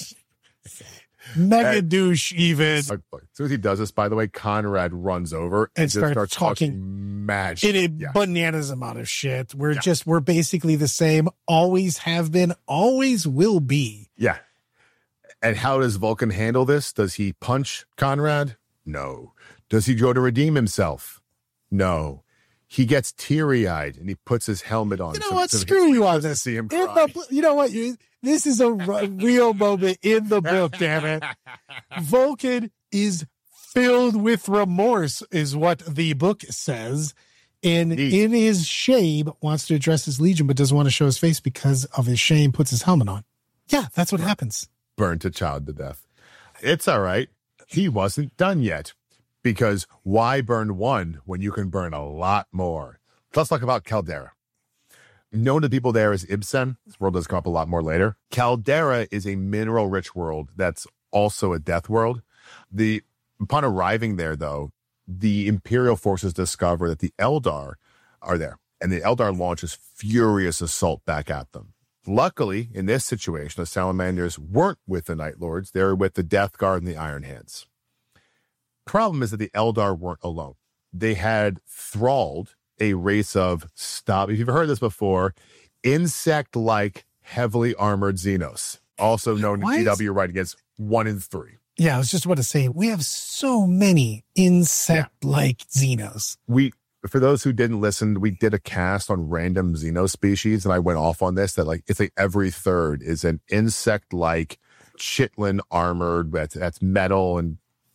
Mega douche, even. As soon as he does this, by the way, Conrad runs over and just starts talking mad shit. In a bananas amount of shit. We're basically the same. Always have been, always will be. Yeah. And how does Vulcan handle this? Does he punch Conrad? No. Does he go to redeem himself? No. He gets teary-eyed and he puts his helmet on. You know what? Screw you on this. See him cry. You know what? This is a real moment in the book, damn it. Vulcan is filled with remorse, is what the book says. And in his shame, wants to address his legion, but doesn't want to show his face because of his shame, puts his helmet on. Yeah, that's what happens. Burned a child to death. It's all right. He wasn't done yet. Because why burn one when you can burn a lot more? Let's talk about Caldera. Known to people there as Ibsen. This world does come up a lot more later. Caldera is a mineral-rich world that's also a death world. Upon arriving there, though, the Imperial forces discover that the Eldar are there. And the Eldar launches furious assault back at them. Luckily, in this situation, the Salamanders weren't with the Night Lords. They were with the Death Guard and the Iron Hands. Problem is that the Eldar weren't alone. They had thralled a race of, if you've heard this before, insect-like, heavily armored Xenos, also known in GW writing as 1 in 3. Yeah, I was just about to say, we have so many insect-like Xenos. For those who didn't listen, we did a cast on random Xeno species, and I went off on this, that it's like every third is an insect-like chitlin armored, that's metal and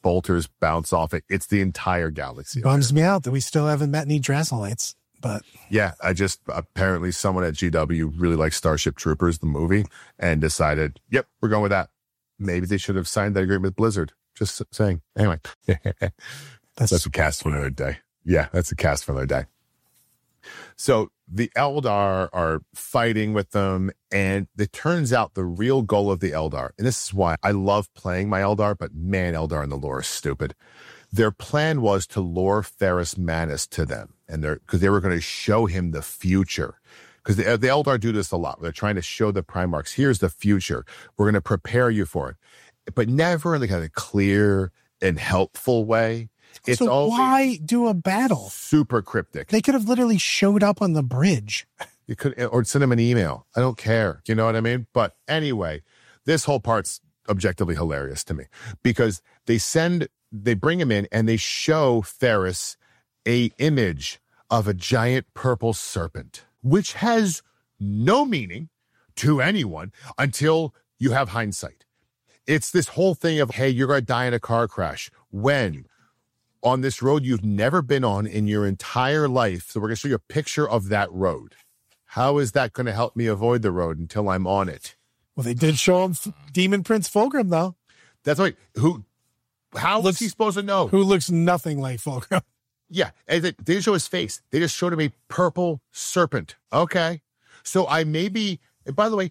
bolters bounce off it. It's the entire galaxy. Bums me out that we still haven't met any Drasselites. But yeah, apparently someone at GW really liked Starship Troopers, the movie, and decided, yep, we're going with that. Maybe they should have signed that agreement with Blizzard. Just saying. Anyway, that's a cast for another day. Yeah, that's a cast for another day. So the Eldar are fighting with them, and it turns out the real goal of the Eldar, and this is why I love playing my Eldar, but man, Eldar in the lore is stupid. Their plan was to lure Ferrus Manus to them, and because they were going to show him the future. Because the Eldar do this a lot. They're trying to show the Primarchs, here's the future. We're going to prepare you for it. But never in the kind of clear and helpful way. It's so why do a battle? Super cryptic. They could have literally showed up on the bridge. You could, or send them an email. I don't care. You know what I mean? But anyway, this whole part's objectively hilarious to me because they bring him in and they show Ferrus a image of a giant purple serpent, which has no meaning to anyone until you have hindsight. It's this whole thing of, hey, you're going to die in a car crash. When? On this road you've never been on in your entire life. So we're going to show you a picture of that road. How is that going to help me avoid the road until I'm on it? Well, they did show him Demon Prince Fulgrim, though. That's right. How was he supposed to know? Who looks nothing like Fulgrim. Yeah. And they didn't show his face. They just showed him a purple serpent. Okay. So by the way,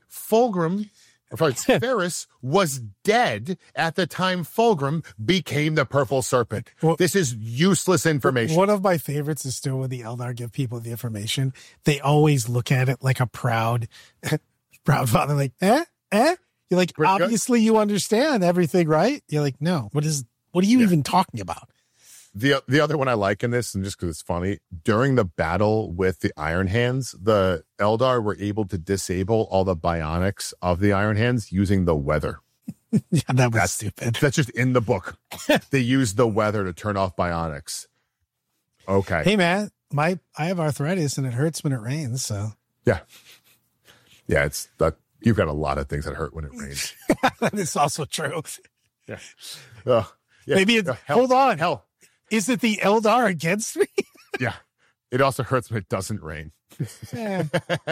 Ferrus was dead at the time Fulgrim became the purple serpent. Well, this is useless information. One of my favorites is still when the Eldar give people the information. They always look at it like a proud father, like, eh? You're like, obviously you understand everything, right? You're like, no, what are you even talking about? The other one I like in this, and just because it's funny, during the battle with the Iron Hands, the Eldar were able to disable all the bionics of the Iron Hands using the weather. Yeah, that's stupid. That's just in the book. They used the weather to turn off bionics. Okay. Hey, man, I have arthritis and it hurts when it rains, so. Yeah. Yeah, you've got a lot of things that hurt when it rains. That is also true. Yeah. Yeah. Maybe hold on. Hell. Is it the Eldar against me? Yeah. It also hurts when it doesn't rain. Yeah.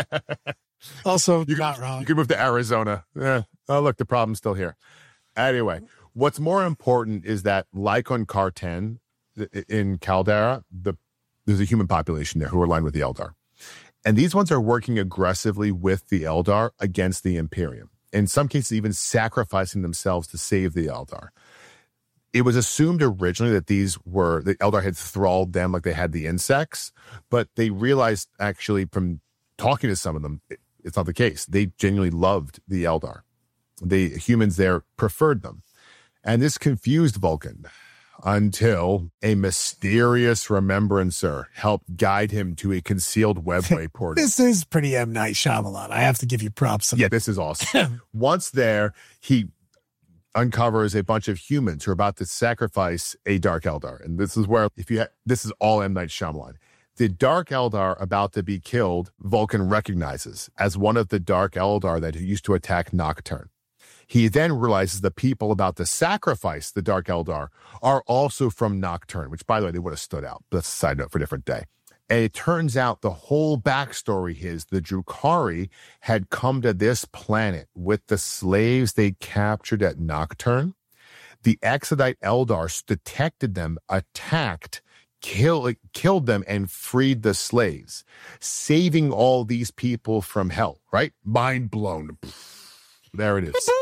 Also, not wrong. You can move to Arizona. Oh, look, the problem's still here. Anyway, what's more important is that, like on Car-10 in Caldera, there's a human population there who are aligned with the Eldar. And these ones are working aggressively with the Eldar against the Imperium. In some cases, even sacrificing themselves to save the Eldar. It was assumed originally that the Eldar had thralled them like they had the insects, but they realized actually from talking to some of them, it's not the case. They genuinely loved the Eldar. The humans there preferred them. And this confused Vulcan until a mysterious remembrancer helped guide him to a concealed webway portal. This is pretty M. Night Shyamalan. I have to give you props. Yeah, this is awesome. Once there, he uncovers a bunch of humans who are about to sacrifice a Dark Eldar. And this is where, this is all M. Night Shyamalan. The Dark Eldar about to be killed, Vulcan recognizes as one of the Dark Eldar that used to attack Nocturne. He then realizes the people about to sacrifice the Dark Eldar are also from Nocturne, which, by the way, they would have stood out. That's a side note for a different day. And it turns out the whole backstory is the Drukhari had come to this planet with the slaves they captured at Nocturne. The Exodite Eldar detected them, attacked, killed them, and freed the slaves, saving all these people from hell, right? Mind blown. There it is.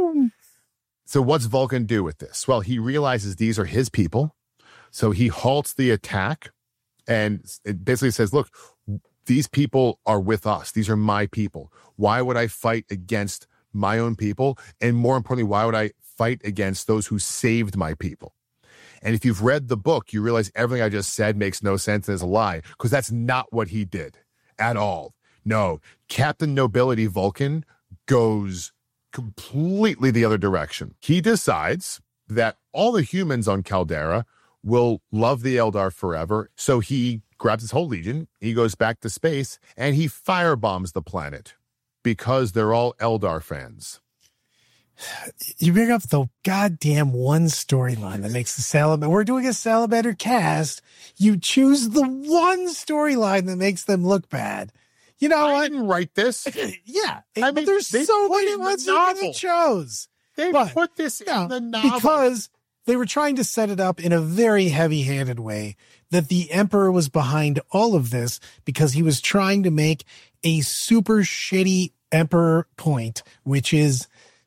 So what's Vulcan do with this? Well, he realizes these are his people. So he halts the attack. And it basically says, look, these people are with us. These are my people. Why would I fight against my own people? And more importantly, why would I fight against those who saved my people? And if you've read the book, you realize everything I just said makes no sense and is a lie, because that's not what he did at all. No, Captain Nobility Vulcan goes completely the other direction. He decides that all the humans on Caldera will love the Eldar forever. So he grabs his whole legion, he goes back to space, and he firebombs the planet because they're all Eldar fans. You bring up the goddamn one storyline that makes the Salamander. We're doing a Salamander cast. You choose the one storyline that makes them look bad. You know what? I didn't write this. Yeah. I mean, there's they so put many it in the ones you novel. chose. They put this in the novel. Because they were trying to set it up in a very heavy-handed way that the Emperor was behind all of this because he was trying to make a super shitty Emperor point, which is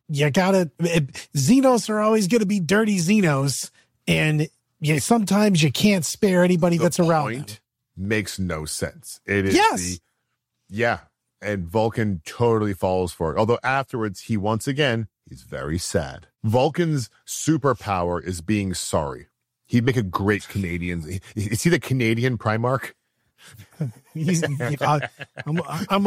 Xenos are always going to be dirty Xenos, and sometimes you can't spare anybody that's around them. Makes no sense. It is and Vulcan totally falls for it. Although afterwards, he's very sad. Vulcan's superpower is being sorry. He'd make a great Canadian. Is he the Canadian Primarch? I'm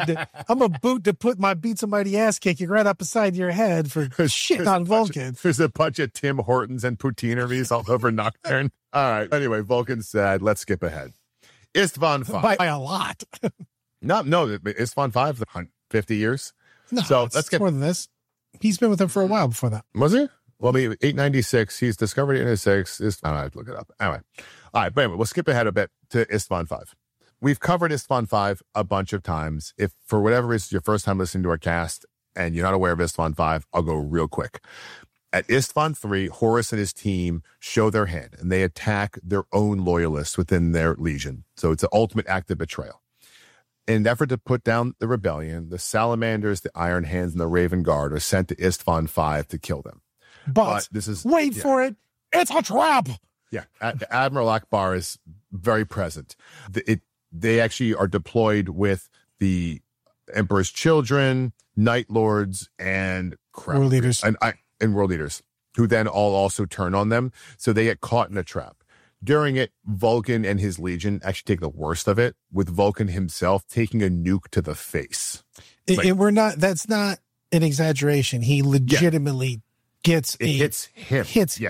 a boot to put my beats of mighty ass kicking right up beside your head for shit on Vulcan. There's a bunch of Tim Hortons and poutineries all over Nocturne. All right. Anyway, Vulcan's sad. Let's skip ahead. Istvan 5. By a lot. No, Istvan 5, 50 years. No, so let's get more than this. He's been with him for a while before that. Was he? Well, I mean, 896. He's discovered 896. I don't have to look it up. Anyway. All right. But anyway, we'll skip ahead a bit to Istvan 5. We've covered Istvan 5 a bunch of times. If for whatever reason it's your first time listening to our cast and you're not aware of Istvan 5, I'll go real quick. At Istvan 3, Horus and his team show their hand and they attack their own loyalists within their legion. So it's an ultimate act of betrayal. In an effort to put down the rebellion, the Salamanders, the Iron Hands, and the Raven Guard are sent to Istvan 5 to kill them. But this is wait for it. It's a trap. Yeah. Admiral Akbar is very present. They actually are deployed with the Emperor's children, Night Lords, and World Leaders. And World Leaders, who then all also turn on them. So they get caught in a trap. During it, Vulcan and his legion actually take the worst of it, with Vulcan himself taking a nuke to the face. That's not an exaggeration. He legitimately hits him.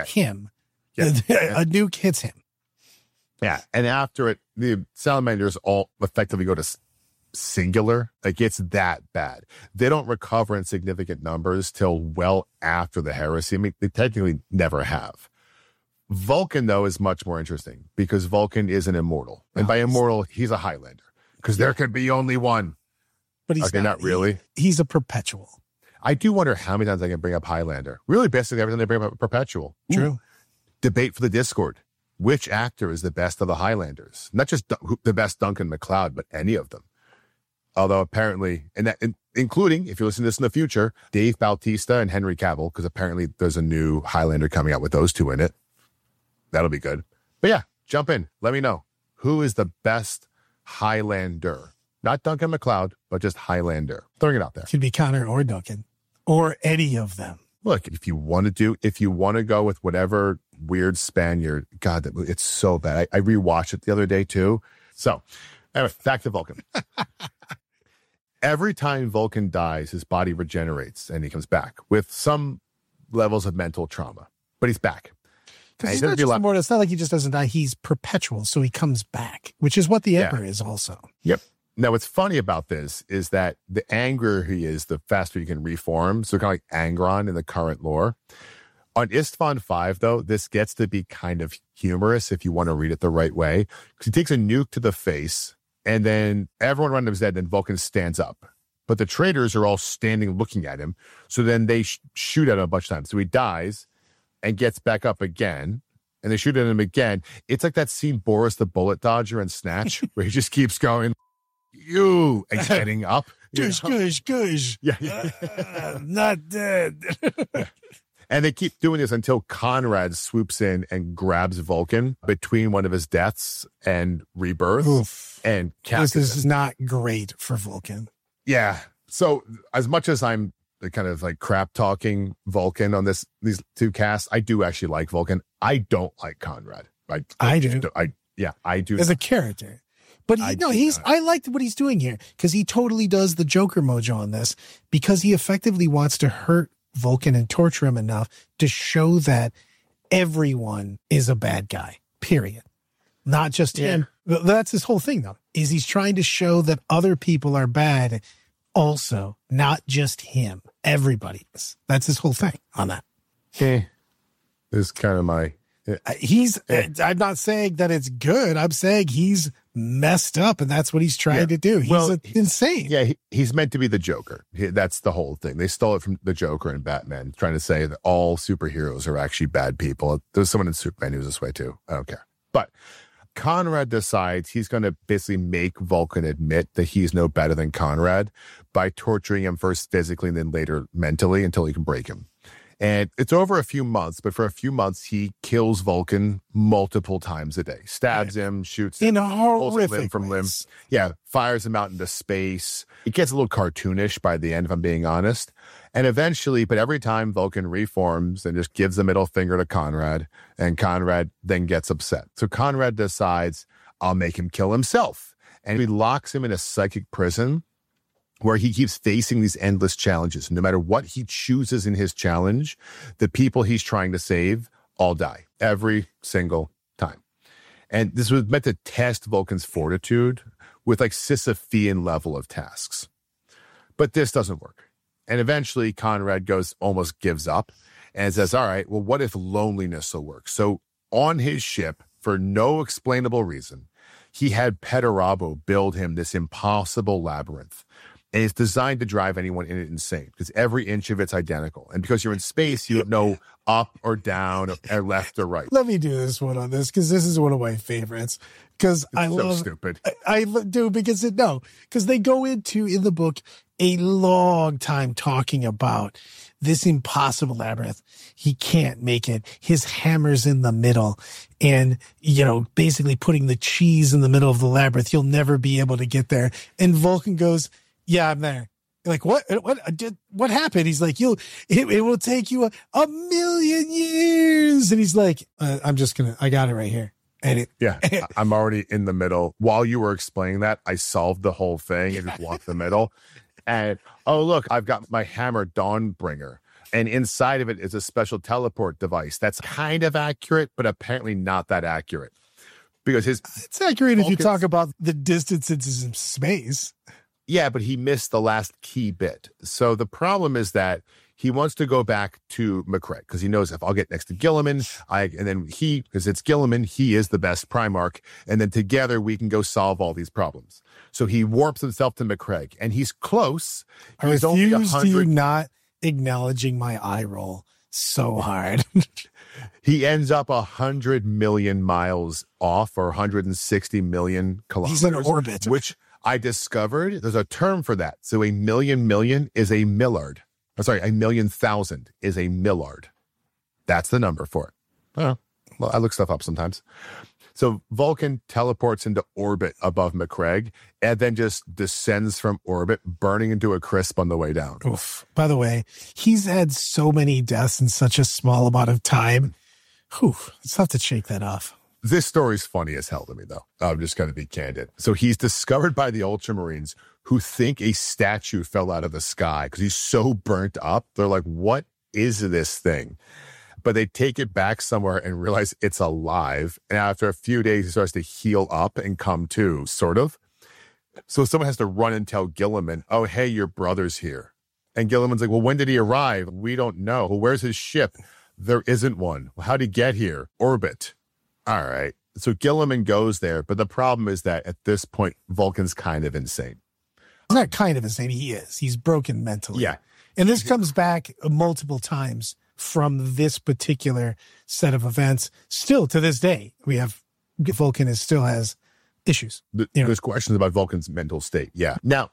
Yeah. A nuke hits him. Yeah. And after it, the Salamanders all effectively go to singular. It gets that bad. They don't recover in significant numbers till well after the heresy. I mean, they technically never have. Vulcan, though, is much more interesting because Vulcan is an immortal. And by immortal, he's a Highlander because there could be only one. But he's not really. He's a perpetual. I do wonder how many times I can bring up Highlander. Really, basically every time they bring up perpetual. True. Ooh. Debate for the Discord. Which actor is the best of the Highlanders? Not just the best Duncan MacLeod, but any of them. Although apparently, including, if you listen to this in the future, Dave Bautista and Henry Cavill, because apparently there's a new Highlander coming out with those two in it. That'll be good. But yeah, jump in. Let me know. Who is the best Highlander? Not Duncan MacLeod, but just Highlander. Throwing it out there. Could be Connor or Duncan. Or any of them. Look, if you want to go with whatever weird Spaniard, God, it's so bad. I rewatched it the other day too. So anyway, back to Vulcan. Every time Vulcan dies, his body regenerates and he comes back with some levels of mental trauma, but he's back. Because he's not just immortal. It's not like he just doesn't die. He's perpetual. So he comes back, which is what the Emperor is also. Yep. Now, what's funny about this is that the angrier he is, the faster you can reform. So kind of like Angron in the current lore. On Istvan 5, though, this gets to be kind of humorous if you want to read it the right way. Because he takes a nuke to the face, and then everyone around him is dead, and Vulcan stands up. But the traitors are all standing looking at him. So then they shoot at him a bunch of times. So he dies and gets back up again. And they shoot at him again. It's like that scene, Boris the Bullet Dodger in Snatch, where he just keeps going, and getting up. Gush. Yeah. Not dead. And they keep doing this until Conrad swoops in and grabs Vulcan between one of his deaths and rebirth. Oof. And this is not great for Vulcan. Yeah. So as much as I'm kind of like crap talking Vulcan on these two casts, I do actually like Vulcan. I don't like Conrad. I do. I do. As a character. But I liked what he's doing here because he totally does the Joker mojo on this because he effectively wants to hurt Vulcan and torture him enough to show that everyone is a bad guy, period. Not just him. That's his whole thing, though, is he's trying to show that other people are bad also not just him. Everybody is. That's his whole thing on that. This is kind of my... I'm not saying that it's good. I'm saying he's messed up, and that's what he's trying to do. He's insane. Yeah, he's meant to be the Joker. That's the whole thing. They stole it from the Joker and Batman, trying to say that all superheroes are actually bad people. There's someone in Superman who's this way too. I don't care. But Conrad decides he's going to basically make Vulcan admit that he's no better than Conrad by torturing him first physically and then later mentally until he can break him. And it's over a few months, but for a few months, he kills Vulcan multiple times a day. Stabs him, shoots him. In a horrific limb from limb. ways. Yeah, fires him out into space. It gets a little cartoonish by the end, if I'm being honest. And eventually, but every time Vulcan reforms and just gives the middle finger to Conrad, and Conrad then gets upset. So Conrad decides, I'll make him kill himself. And he locks him in a psychic prison where he keeps facing these endless challenges. No matter what he chooses in his challenge, the people he's trying to save all die every single time. And this was meant to test Vulcan's fortitude with like Sisyphean level of tasks. But this doesn't work. And eventually Conrad almost gives up and says, all right, well, what if loneliness will work? So on his ship, for no explainable reason, he had Perturabo build him this impossible labyrinth. And it's designed to drive anyone in it insane because every inch of it's identical. And because you're in space, you don't know up or down or left or right. Let me do this one on this because this is one of my favorites. Because I love stupid. I do because they go into in the book a long time talking about this impossible labyrinth. He can't make it. His hammer's in the middle, and basically putting the cheese in the middle of the labyrinth. You'll never be able to get there. And Vulcan goes, yeah, I'm there. Like, what happened? He's like, it will take you a million years. And he's like, I got it right here. And I'm already in the middle. While you were explaining that, I solved the whole thing and just walked the middle. And, oh, look, I've got my hammer Dawnbringer. And inside of it is a special teleport device. That's kind of accurate, but apparently not that accurate. Because it's accurate if you talk about the distances in space. Yeah, but he missed the last key bit. So the problem is that he wants to go back to Macragge because he knows if I'll get next to Guilliman, because it's Guilliman, he is the best Primarch, and then together we can go solve all these problems. So he warps himself to Macragge, and he's close. I refuse to you not acknowledging my eye roll so hard. He ends up 100 million miles off, or 160 million kilometers. He's in orbit. Which I discovered there's a term for that. So a million is a millard. A million thousand is a millard. That's the number for it. Oh, well, I look stuff up sometimes. So Vulcan teleports into orbit above Macragge and then just descends from orbit, burning into a crisp on the way down. Oof. By the way, he's had so many deaths in such a small amount of time. It's tough to shake that off. This story's funny as hell to me, though. I'm just going to be candid. So he's discovered by the Ultramarines who think a statue fell out of the sky because he's so burnt up. They're like, what is this thing? But they take it back somewhere and realize it's alive. And after a few days, he starts to heal up and come to, sort of. So someone has to run and tell Guilliman, oh, hey, your brother's here. And Guilliman's like, well, when did he arrive? We don't know. Well, where's his ship? There isn't one. Well, how'd he get here? Orbit. All right. So Guilliman goes there, but the problem is that at this point, Vulcan's kind of insane. He's not kind of insane. He is. He's broken mentally. Yeah. And this comes back multiple times from this particular set of events. Still to this day, Vulcan still has issues. There's questions about Vulcan's mental state. Yeah. Now,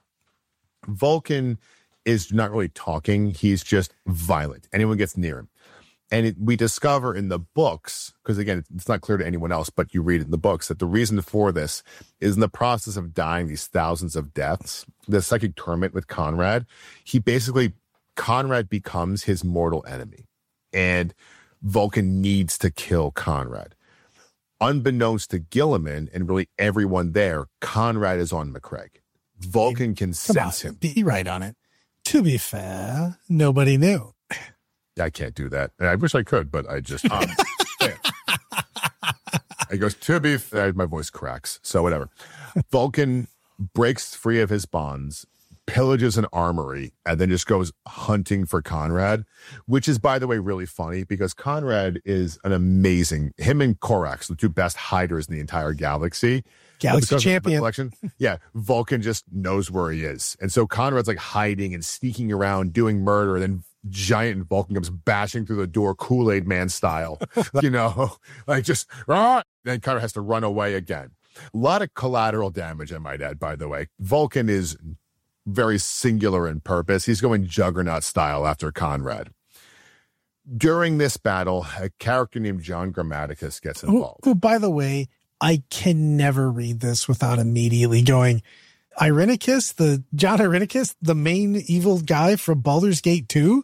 Vulcan is not really talking. He's just violent. Anyone gets near him. And we discover in the books, because again, it's not clear to anyone else, but you read it in the books, that the reason for this is in the process of dying these thousands of deaths, the psychic torment with Conrad, Conrad becomes his mortal enemy. And Vulcan needs to kill Conrad. Unbeknownst to Guilliman and really everyone there, Conrad is on Macragge. Vulcan can sense him. Be right on it. To be fair, nobody knew. I can't do that. I wish I could, but I just... He goes, to be fair, my voice cracks. So whatever. Vulcan breaks free of his bonds, pillages an armory and then just goes hunting for Conrad, which is, by the way, really funny because Conrad is an amazing, him and Korax, the two best hiders in the entire galaxy. Galaxy champion. Yeah, Vulcan just knows where he is. And so Conrad's like hiding and sneaking around doing murder, and then giant Vulcan comes bashing through the door, Kool-Aid Man style, like just, then Conrad has to run away again. A lot of collateral damage, I might add, by the way. Vulcan is very singular in purpose. He's going Juggernaut style after Conrad. During this battle, a character named John Grammaticus gets involved. Who, by the way, I can never read this without immediately going, John Irenicus, the main evil guy from Baldur's Gate 2?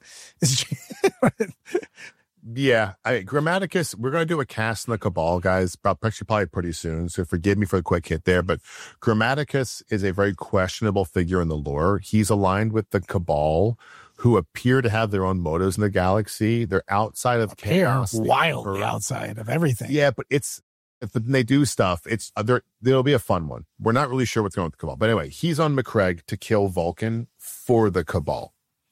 Yeah, Grammaticus, we're going to do a cast in the Cabal, guys, probably pretty soon, so forgive me for the quick hit there, but Grammaticus is a very questionable figure in the lore. He's aligned with the Cabal, who appear to have their own motives in the galaxy. They're outside of chaos. Wildly outside of everything. Yeah, but if they do stuff, there'll be a fun one. We're not really sure what's going on with the Cabal. But anyway, he's on Macragge to kill Vulcan for the Cabal.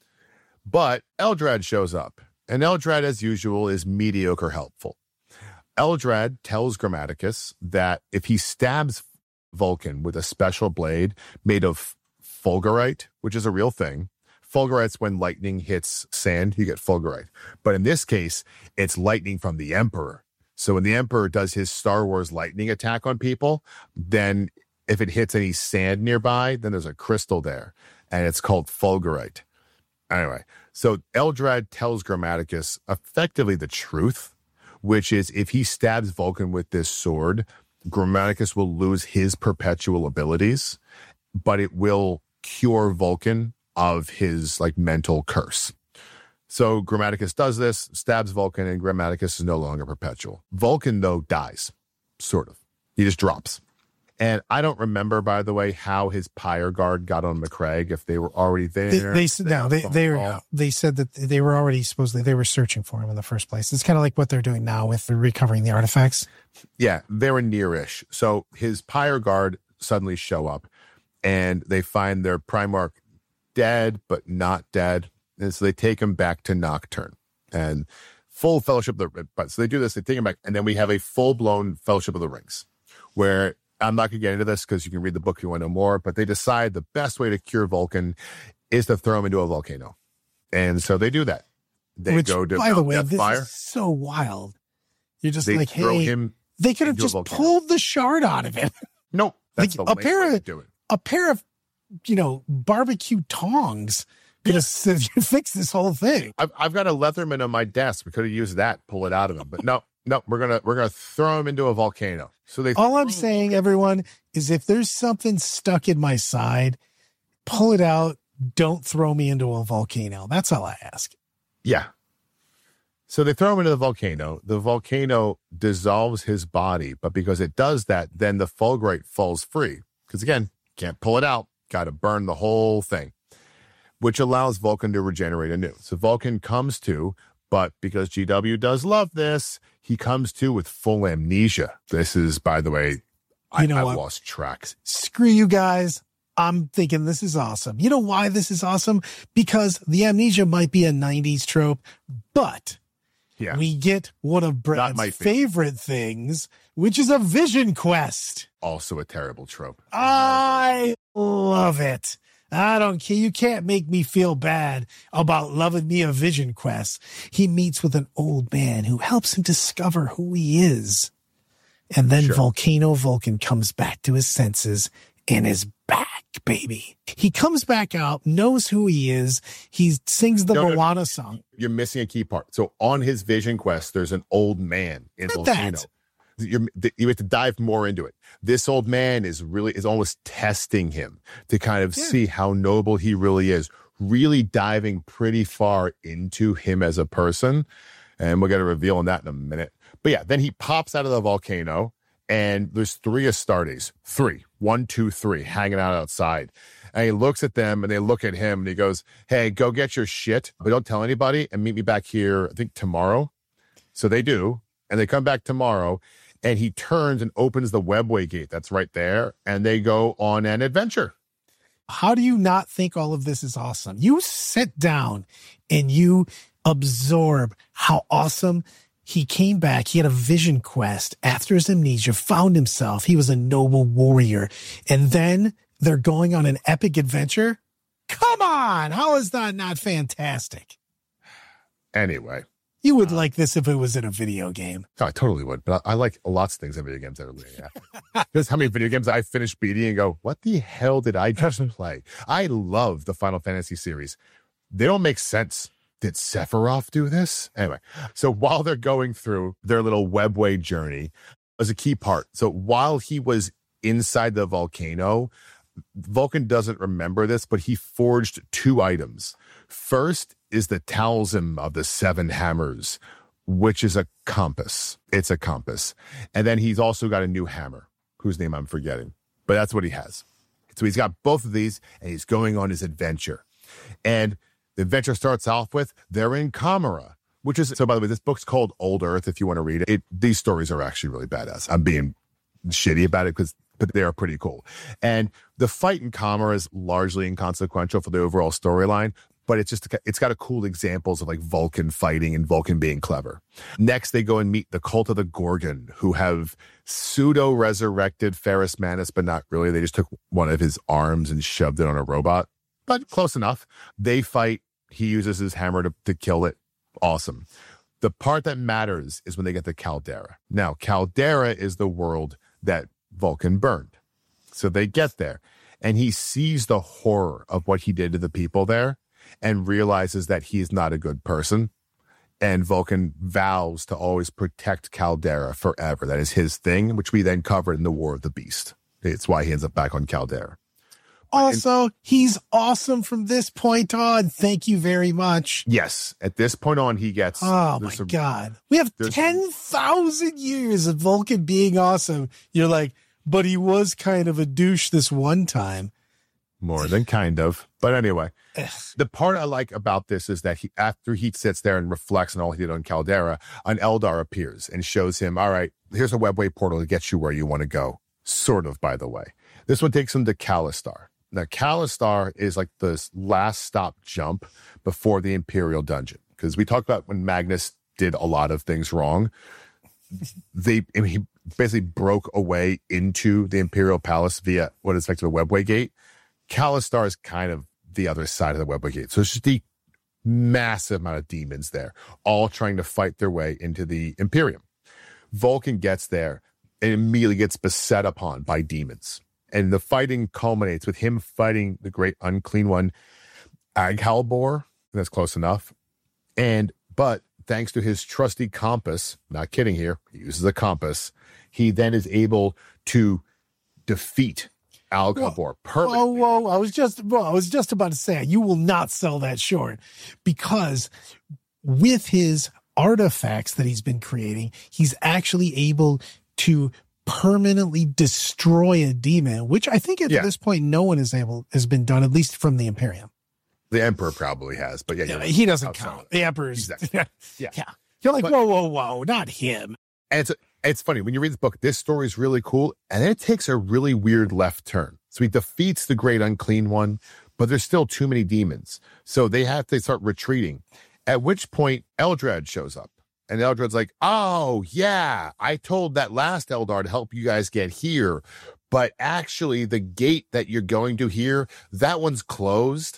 But Eldrad shows up. And Eldrad, as usual, is mediocre helpful. Eldrad tells Grammaticus that if he stabs Vulcan with a special blade made of fulgurite, which is a real thing, fulgurite's when lightning hits sand, you get fulgurite. But in this case, it's lightning from the Emperor. So when the Emperor does his Star Wars lightning attack on people, then if it hits any sand nearby, then there's a crystal there, and it's called fulgurite. Anyway, so Eldrad tells Grammaticus effectively the truth, which is if he stabs Vulcan with this sword, Grammaticus will lose his perpetual abilities, but it will cure Vulcan of his mental curse. So Grammaticus does this, stabs Vulcan, and Grammaticus is no longer perpetual. Vulcan, though, dies, sort of. He just drops. And I don't remember, by the way, how his Pyre Guard got on Macragge, if they were already there. They said that they were already, supposedly, they were searching for him in the first place. It's kind of like what they're doing now with recovering the artifacts. Yeah, they were near-ish. So his Pyre Guard suddenly show up, and they find their Primarch dead, but not dead. And so they take him back to Nocturne. And full Fellowship of the... So they do this, they take him back, and then we have a full-blown Fellowship of the Rings, where... I'm not going to get into this because you can read the book if you want to know more, but they decide the best way to cure Vulcan is to throw him into a volcano. And so they do that. They go to, by the way, this fire. Is so wild. You're just they like, throw hey, him they could have just pulled the shard out of him. Nope. That's a pair of, barbecue tongs could have fixed this whole thing. I've got a Leatherman on my desk. We could have used that, pull it out of him, but no, we're gonna throw him into a volcano. So all I'm saying, everyone, is if there's something stuck in my side, pull it out. Don't throw me into a volcano. That's all I ask. Yeah. So they throw him into the volcano. The volcano dissolves his body, but because it does that, then the fulgurite falls free. Because again, can't pull it out. Got to burn the whole thing, which allows Vulcan to regenerate anew. So Vulcan comes to, but because GW does love this, he comes to with full amnesia. This is, by the way, I've lost track. Screw you guys. I'm thinking this is awesome. You know why this is awesome? Because the amnesia might be a 90s trope, but we get one of Brad's favorite things, which is a vision quest. Also a terrible trope. I love it. I don't care. You can't make me feel bad about loving me a vision quest. He meets with an old man who helps him discover who he is. And then Volcano Vulcan comes back to his senses and is back, baby. He comes back out, knows who he is. He sings the Moana song. You're missing a key part. So on his vision quest, there's an old man in Volcano. You have to dive more into it. This old man is almost testing him to kind of see how noble he really is, really diving pretty far into him as a person. And we'll get a reveal on that in a minute. But yeah, then he pops out of the volcano and there's 3 Astartes, 1, 2, 3, hanging out outside. And he looks at them and they look at him and he goes, hey, go get your shit, but don't tell anybody and meet me back here, I think tomorrow. So they do. And they come back tomorrow. And he turns and opens the webway gate that's right there, and they go on an adventure. How do you not think all of this is awesome? You sit down and you absorb how awesome he came back. He had a vision quest after his amnesia, found himself. He was a noble warrior. And then they're going on an epic adventure. Come on. How is that not fantastic? Anyway. You would like this if it was in a video game. Oh, I totally would. But I like lots of things in video games that are really There's how many video games I finished beating and go, what the hell did I just play? I love the Final Fantasy series. They don't make sense. Did Sephiroth do this? Anyway, so while they're going through their little webway journey, was a key part. So while he was inside the volcano, Vulcan doesn't remember this, but he forged 2 items. First is the talisman of the 7 hammers, which is a compass. It's a compass. And then he's also got a new hammer, whose name I'm forgetting, but that's what he has. So he's got both of these and he's going on his adventure. And the adventure starts off with, they're in Kamara, which is, so by the way, this book's called Old Earth if you want to read it. These stories are actually really badass. I'm being shitty about it but they are pretty cool. And the fight in Kamara is largely inconsequential for the overall storyline, but it's got a cool examples of like Vulcan fighting and Vulcan being clever. Next, they go and meet the cult of the Gorgon, who have pseudo-resurrected Ferrus Manus, but not really. They just took one of his arms and shoved it on a robot, but close enough. They fight. He uses his hammer to kill it. Awesome. The part that matters is when they get to Caldera. Now, Caldera is the world that Vulcan burned. So they get there, and he sees the horror of what he did to the people there and realizes that he's not a good person. And Vulcan vows to always protect Caldera forever. That is his thing, which we then covered in the War of the Beast. It's why he ends up back on Caldera. Also, he's awesome from this point on. Thank you very much. Yes. At this point on, he gets... Oh, my God. We have 10,000 years of Vulcan being awesome. You're like, but he was kind of a douche this one time. More than kind of. But anyway, the part I like about this is that after he sits there and reflects on all he did on Caldera, an Eldar appears and shows him, all right, here's a webway portal to get you where you want to go. Sort of, by the way. This one takes him to Kalistar. Now, Kalistar is like the last stop jump before the Imperial Dungeon. Because we talked about when Magnus did a lot of things wrong. He basically broke away into the Imperial Palace via what is effectively a webway gate. Kalistar is kind of the other side of the webway gate. So it's just the massive amount of demons there, all trying to fight their way into the Imperium. Vulcan gets there and immediately gets beset upon by demons. And the fighting culminates with him fighting the great unclean one, Aghalbor. That's close enough. But thanks to his trusty compass, not kidding here, he uses a compass, he then is able to defeat Aghalbor. Perfect. Whoa. I was just about to say, you will not sell that short, because with his artifacts that he's been creating, he's actually able to permanently destroy a demon, which I think at this point no one has been done, at least from the Imperium. The Emperor probably has, but he doesn't count. The Emperor's exactly. Yeah. You're like, whoa, not him. And it's funny when you read this book, this story is really cool, and then it takes a really weird left turn. So he defeats the great unclean one, but there's still too many demons, so they have to start retreating. At which point Eldrad shows up. And Eldrad's like, oh, yeah, I told that last Eldar to help you guys get here. But actually, the gate that you're going to here, that one's closed.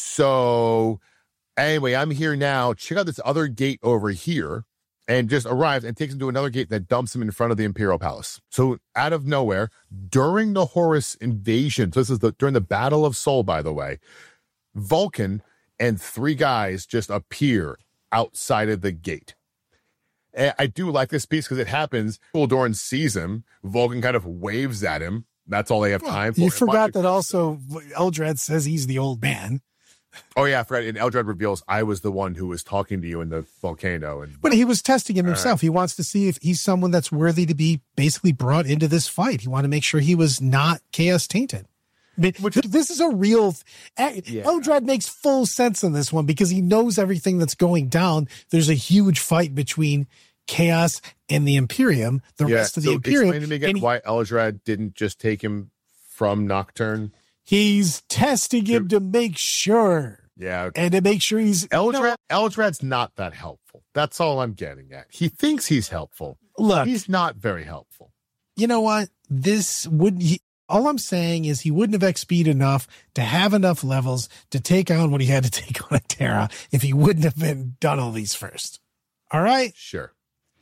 So anyway, I'm here now. Check out this other gate over here. And just arrives and takes him to another gate that dumps him in front of the Imperial Palace. So out of nowhere, during the Horus invasion, so this is during the Battle of Sol, by the way, Vulcan and 3 guys just appear outside of the gate. And I do like this piece because it happens. Uldoran sees him. Vulcan kind of waves at him. That's all they have time for. You forgot that also Eldrad says he's the old man. Oh, yeah, I forgot. And Eldrad reveals, I was the one who was talking to you in the volcano. But he was testing him himself. Right. He wants to see if he's someone that's worthy to be basically brought into this fight. He wanted to make sure he was not chaos tainted. I mean, this is a real... Eldrad makes full sense in this one because he knows everything that's going down. There's a huge fight between Chaos and the Imperium, the rest of the Imperium. Explain to me again why Eldrad didn't just take him from Nocturne. He's testing him to make sure. Yeah. Okay. And to make sure he's... Eldrad's not that helpful. That's all I'm getting at. He thinks he's helpful. Look. He's not very helpful. You know what? All I'm saying is he wouldn't have XP'd enough to have enough levels to take on what he had to take on at Terra if he wouldn't have done all these first. All right? Sure.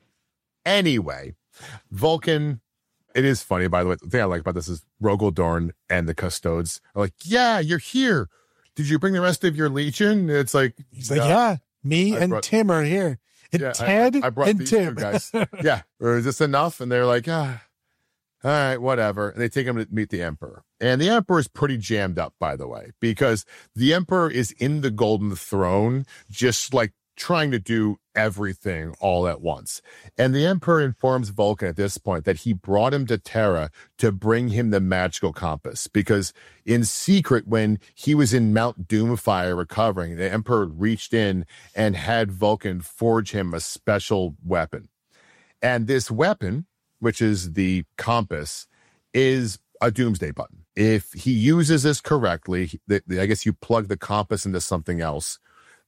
Anyway, Vulcan, it is funny, by the way. The thing I like about this is Rogel Dorn and the Custodes are like, yeah, you're here. Did you bring the rest of your Legion? It's like... He's like, yeah, me and Tim are here. And Ted I brought and these Tim. two guys. Yeah. Or is this enough? And they're like, all right, whatever. And they take him to meet the Emperor. And the Emperor is pretty jammed up, by the way, because the Emperor is in the Golden Throne, just like trying to do everything all at once. And the Emperor informs Vulcan at this point that he brought him to Terra to bring him the magical compass, because in secret, when he was in Mount Doomfire recovering, the Emperor reached in and had Vulcan forge him a special weapon. And this weapon, which is the compass, is a doomsday button. If he uses this correctly, I guess you plug the compass into something else,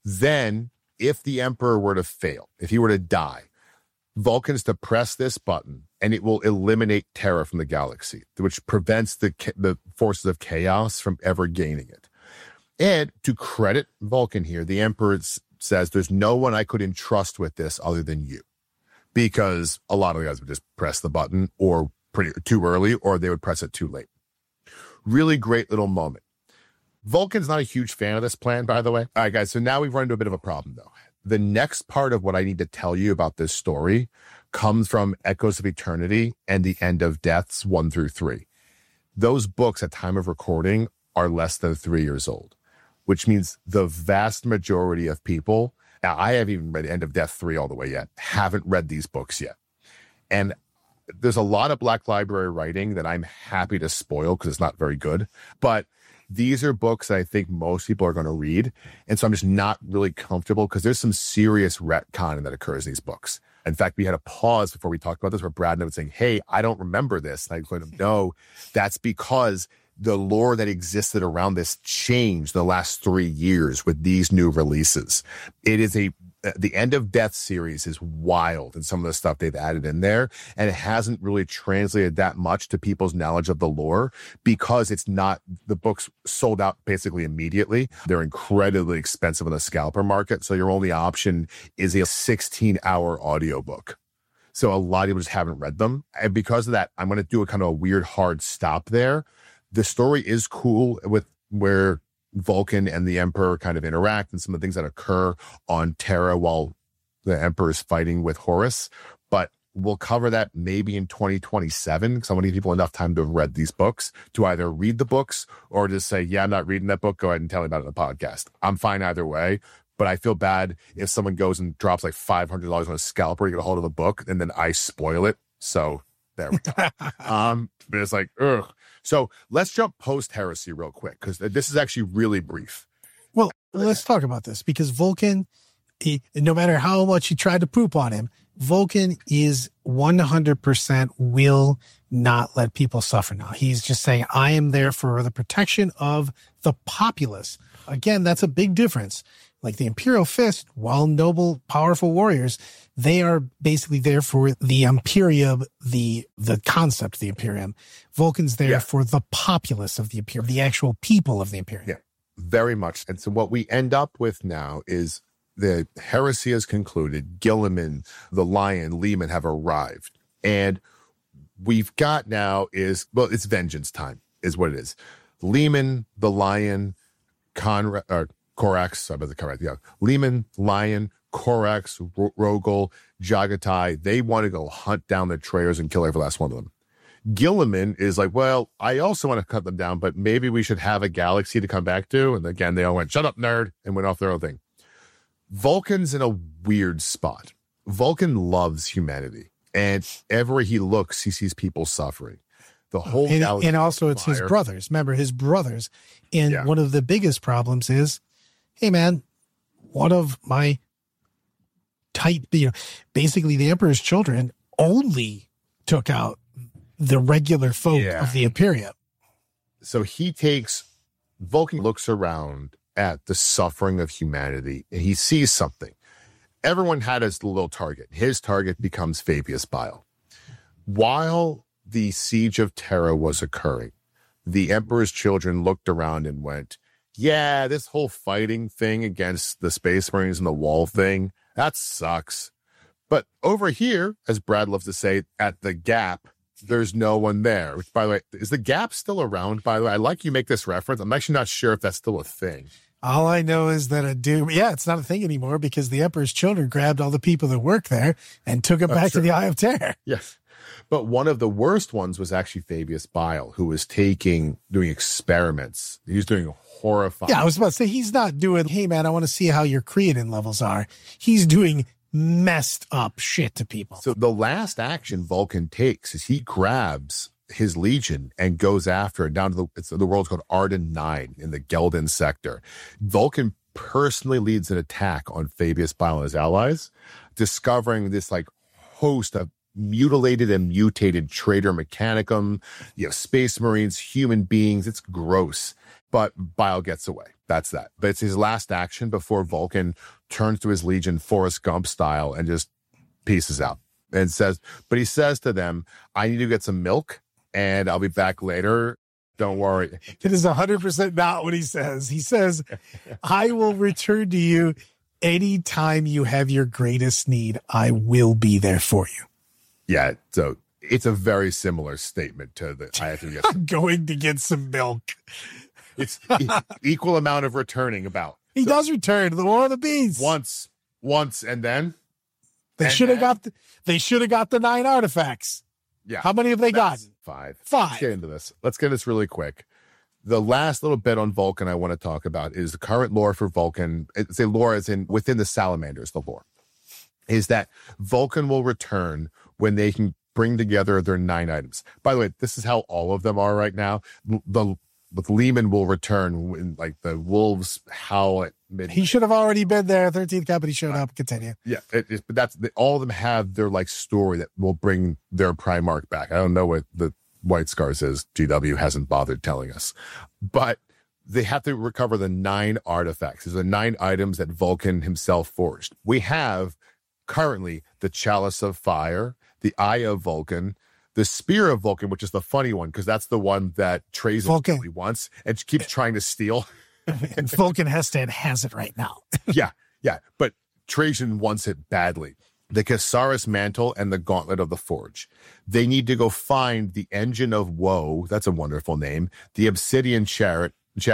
then if the Emperor were to fail, if he were to die, Vulcan's to press this button and it will eliminate Terra from the galaxy, which prevents the forces of chaos from ever gaining it. And to credit Vulcan here, the Emperor says there's no one I could entrust with this other than you, because a lot of the guys would just press the button or too early, or they would press it too late. Really great little moment. Vulcan's not a huge fan of this plan, by the way. All right, guys, so now we've run into a bit of a problem, though. The next part of what I need to tell you about this story comes from Echoes of Eternity and The End of Deaths 1 through 3. Those books at time of recording are less than 3 years old, which means the vast majority of people, now I haven't even read End of Death 3 all the way yet, haven't read these books yet. And there's a lot of Black Library writing that I'm happy to spoil because it's not very good, but these are books that I think most people are going to read. And so I'm just not really comfortable because there's some serious retconning that occurs in these books. In fact, we had a pause before we talked about this where Brad was saying, hey, I don't remember this. And I told him, no, that's because the lore that existed around this changed the last 3 years with these new releases. It is the End of Death series is wild in some of the stuff they've added in there, and it hasn't really translated that much to people's knowledge of the lore because it's not, the books sold out basically immediately. They're incredibly expensive in the scalper market, so your only option is a 16-hour audiobook. So a lot of people just haven't read them. And because of that, I'm going to do a kind of a weird hard stop there. The story is cool with where Vulcan and the Emperor kind of interact and some of the things that occur on Terra while the Emperor is fighting with Horus. But we'll cover that maybe in 2027 because I want to give people enough time to have read these books to either read the books or just say, yeah, I'm not reading that book. Go ahead and tell me about it on the podcast. I'm fine either way. But I feel bad if someone goes and drops like $500 on a scalper to get a hold of the book and then I spoil it. So there we go. But it's like, ugh. So let's jump post-heresy real quick, because this is actually really brief. Well, let's talk about this, because Vulcan, no matter how much he tried to poop on him, Vulcan is 100% will not let people suffer now. He's just saying, I am there for the protection of the populace. Again, that's a big difference. Like the Imperial Fist, while noble, powerful warriors, they are basically there for the Imperium, the concept of the Imperium. Vulcan's there for the populace of the Imperium, the actual people of the Imperium. Yeah, very much. And so what we end up with now is the heresy has concluded. Guilliman, the Lion, Lehman have arrived. And we've got now is, well, it's vengeance time is what it is. Lehman, the Lion, Corax, Lehman, Lion, Corax, Rogel, Jagatai, they want to go hunt down the traitors and kill every last one of them. Guilliman is like, well, I also want to cut them down, but maybe we should have a galaxy to come back to. And again, they all went, shut up, nerd, and went off their own thing. Vulcan's in a weird spot. Vulcan loves humanity. And everywhere he looks, he sees people suffering. The whole galaxy. And also it's his brothers. Remember, his brothers. And one of the biggest problems is, hey, man, one of my basically the Emperor's children only took out the regular folk of the Imperium. So he takes Vulcan looks around at the suffering of humanity and he sees something. Everyone had his little target. His target becomes Fabius Bile. While the siege of Terra was occurring, the Emperor's children looked around and went, yeah, this whole fighting thing against the Space Marines and the wall thing, that sucks. But over here, as Brad loves to say, at the Gap, there's no one there. Which, by the way, is the Gap still around, by the way? I like you make this reference. I'm actually not sure if that's still a thing. All I know is that it's not a thing anymore because the Emperor's children grabbed all the people that work there and took them back to the Eye of Terror. Yes. But one of the worst ones was actually Fabius Bile, who was doing experiments. He was doing horrifying. Yeah, I was about to say, he's not doing, hey, man, I want to see how your creatine levels are. He's doing messed up shit to people. So the last action Vulcan takes is he grabs his legion and goes after it down to the world's called Arden 9 in the Gelden sector. Vulcan personally leads an attack on Fabius Bile and his allies, discovering this like host of mutilated and mutated Trader Mechanicum, Space Marines, human beings. It's gross. But Bile gets away. That's that. But it's his last action before Vulcan turns to his legion, Forrest Gump style, and just pieces out. And he says to them, I need to get some milk and I'll be back later. Don't worry. It is 100% not what he says. He says, I will return to you anytime you have your greatest need. I will be there for you. Yeah. So it's a very similar statement to the, I have to get I'm going to get some milk. It's equal amount of returning about. He does return to the War of the Beasts. Once, and then they should have got the 9 artifacts. Yeah. How many have they got? 5. 5. Let's get into this. Let's get this really quick. The last little bit on Vulcan I want to talk about is the current lore for Vulcan. Say lore as in within the Salamanders, the lore is that Vulcan will return when they can bring together their 9 items. By the way, this is how all of them are right now. But Lehman will return when like the wolves howl at midnight. He should have already been there. 13th Company showed up. Continue. Yeah, but all of them have their like story that will bring their Primarch back. I don't know what the White Scars is. GW hasn't bothered telling us, but they have to recover the 9 artifacts. There's the 9 items that Vulcan himself forged. We have currently the Chalice of Fire, the Eye of Vulcan, the Spear of Vulcan, which is the funny one because that's the one that Trajan really wants and keeps trying to steal. And Vulcan Hested has it right now. Yeah. But Trajan wants it badly. The Casaris Mantle and the Gauntlet of the Forge. They need to go find the Engine of Woe. That's a wonderful name. The Obsidian Chariot,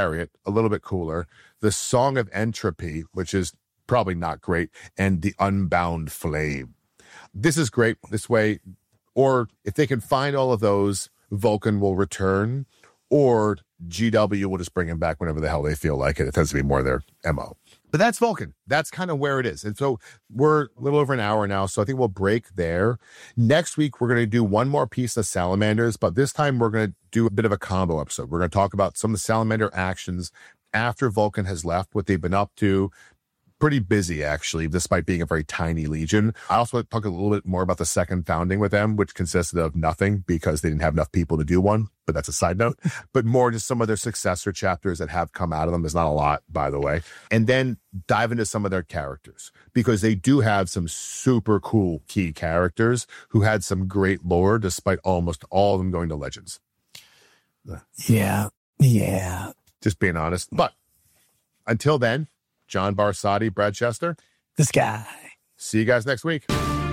a little bit cooler. The Song of Entropy, which is probably not great. And the Unbound Flame. This is great. This way, or if they can find all of those, Vulcan will return, or GW will just bring him back whenever the hell they feel like it. It tends to be more their MO. But that's Vulcan. That's kind of where it is. And so we're a little over an hour now, so I think we'll break there. Next week, we're going to do one more piece of Salamanders, but this time we're going to do a bit of a combo episode. We're going to talk about some of the Salamander actions after Vulcan has left, what they've been up to. Pretty busy, actually, despite being a very tiny legion. I also want to talk a little bit more about the second founding with them, which consisted of nothing because they didn't have enough people to do one, but that's a side note. But more just some of their successor chapters that have come out of them. There's not a lot, by the way. And then dive into some of their characters because they do have some super cool key characters who had some great lore despite almost all of them going to Legends. Yeah. Just being honest. But until then, John Barsotti, Brad Chester. This guy. See you guys next week.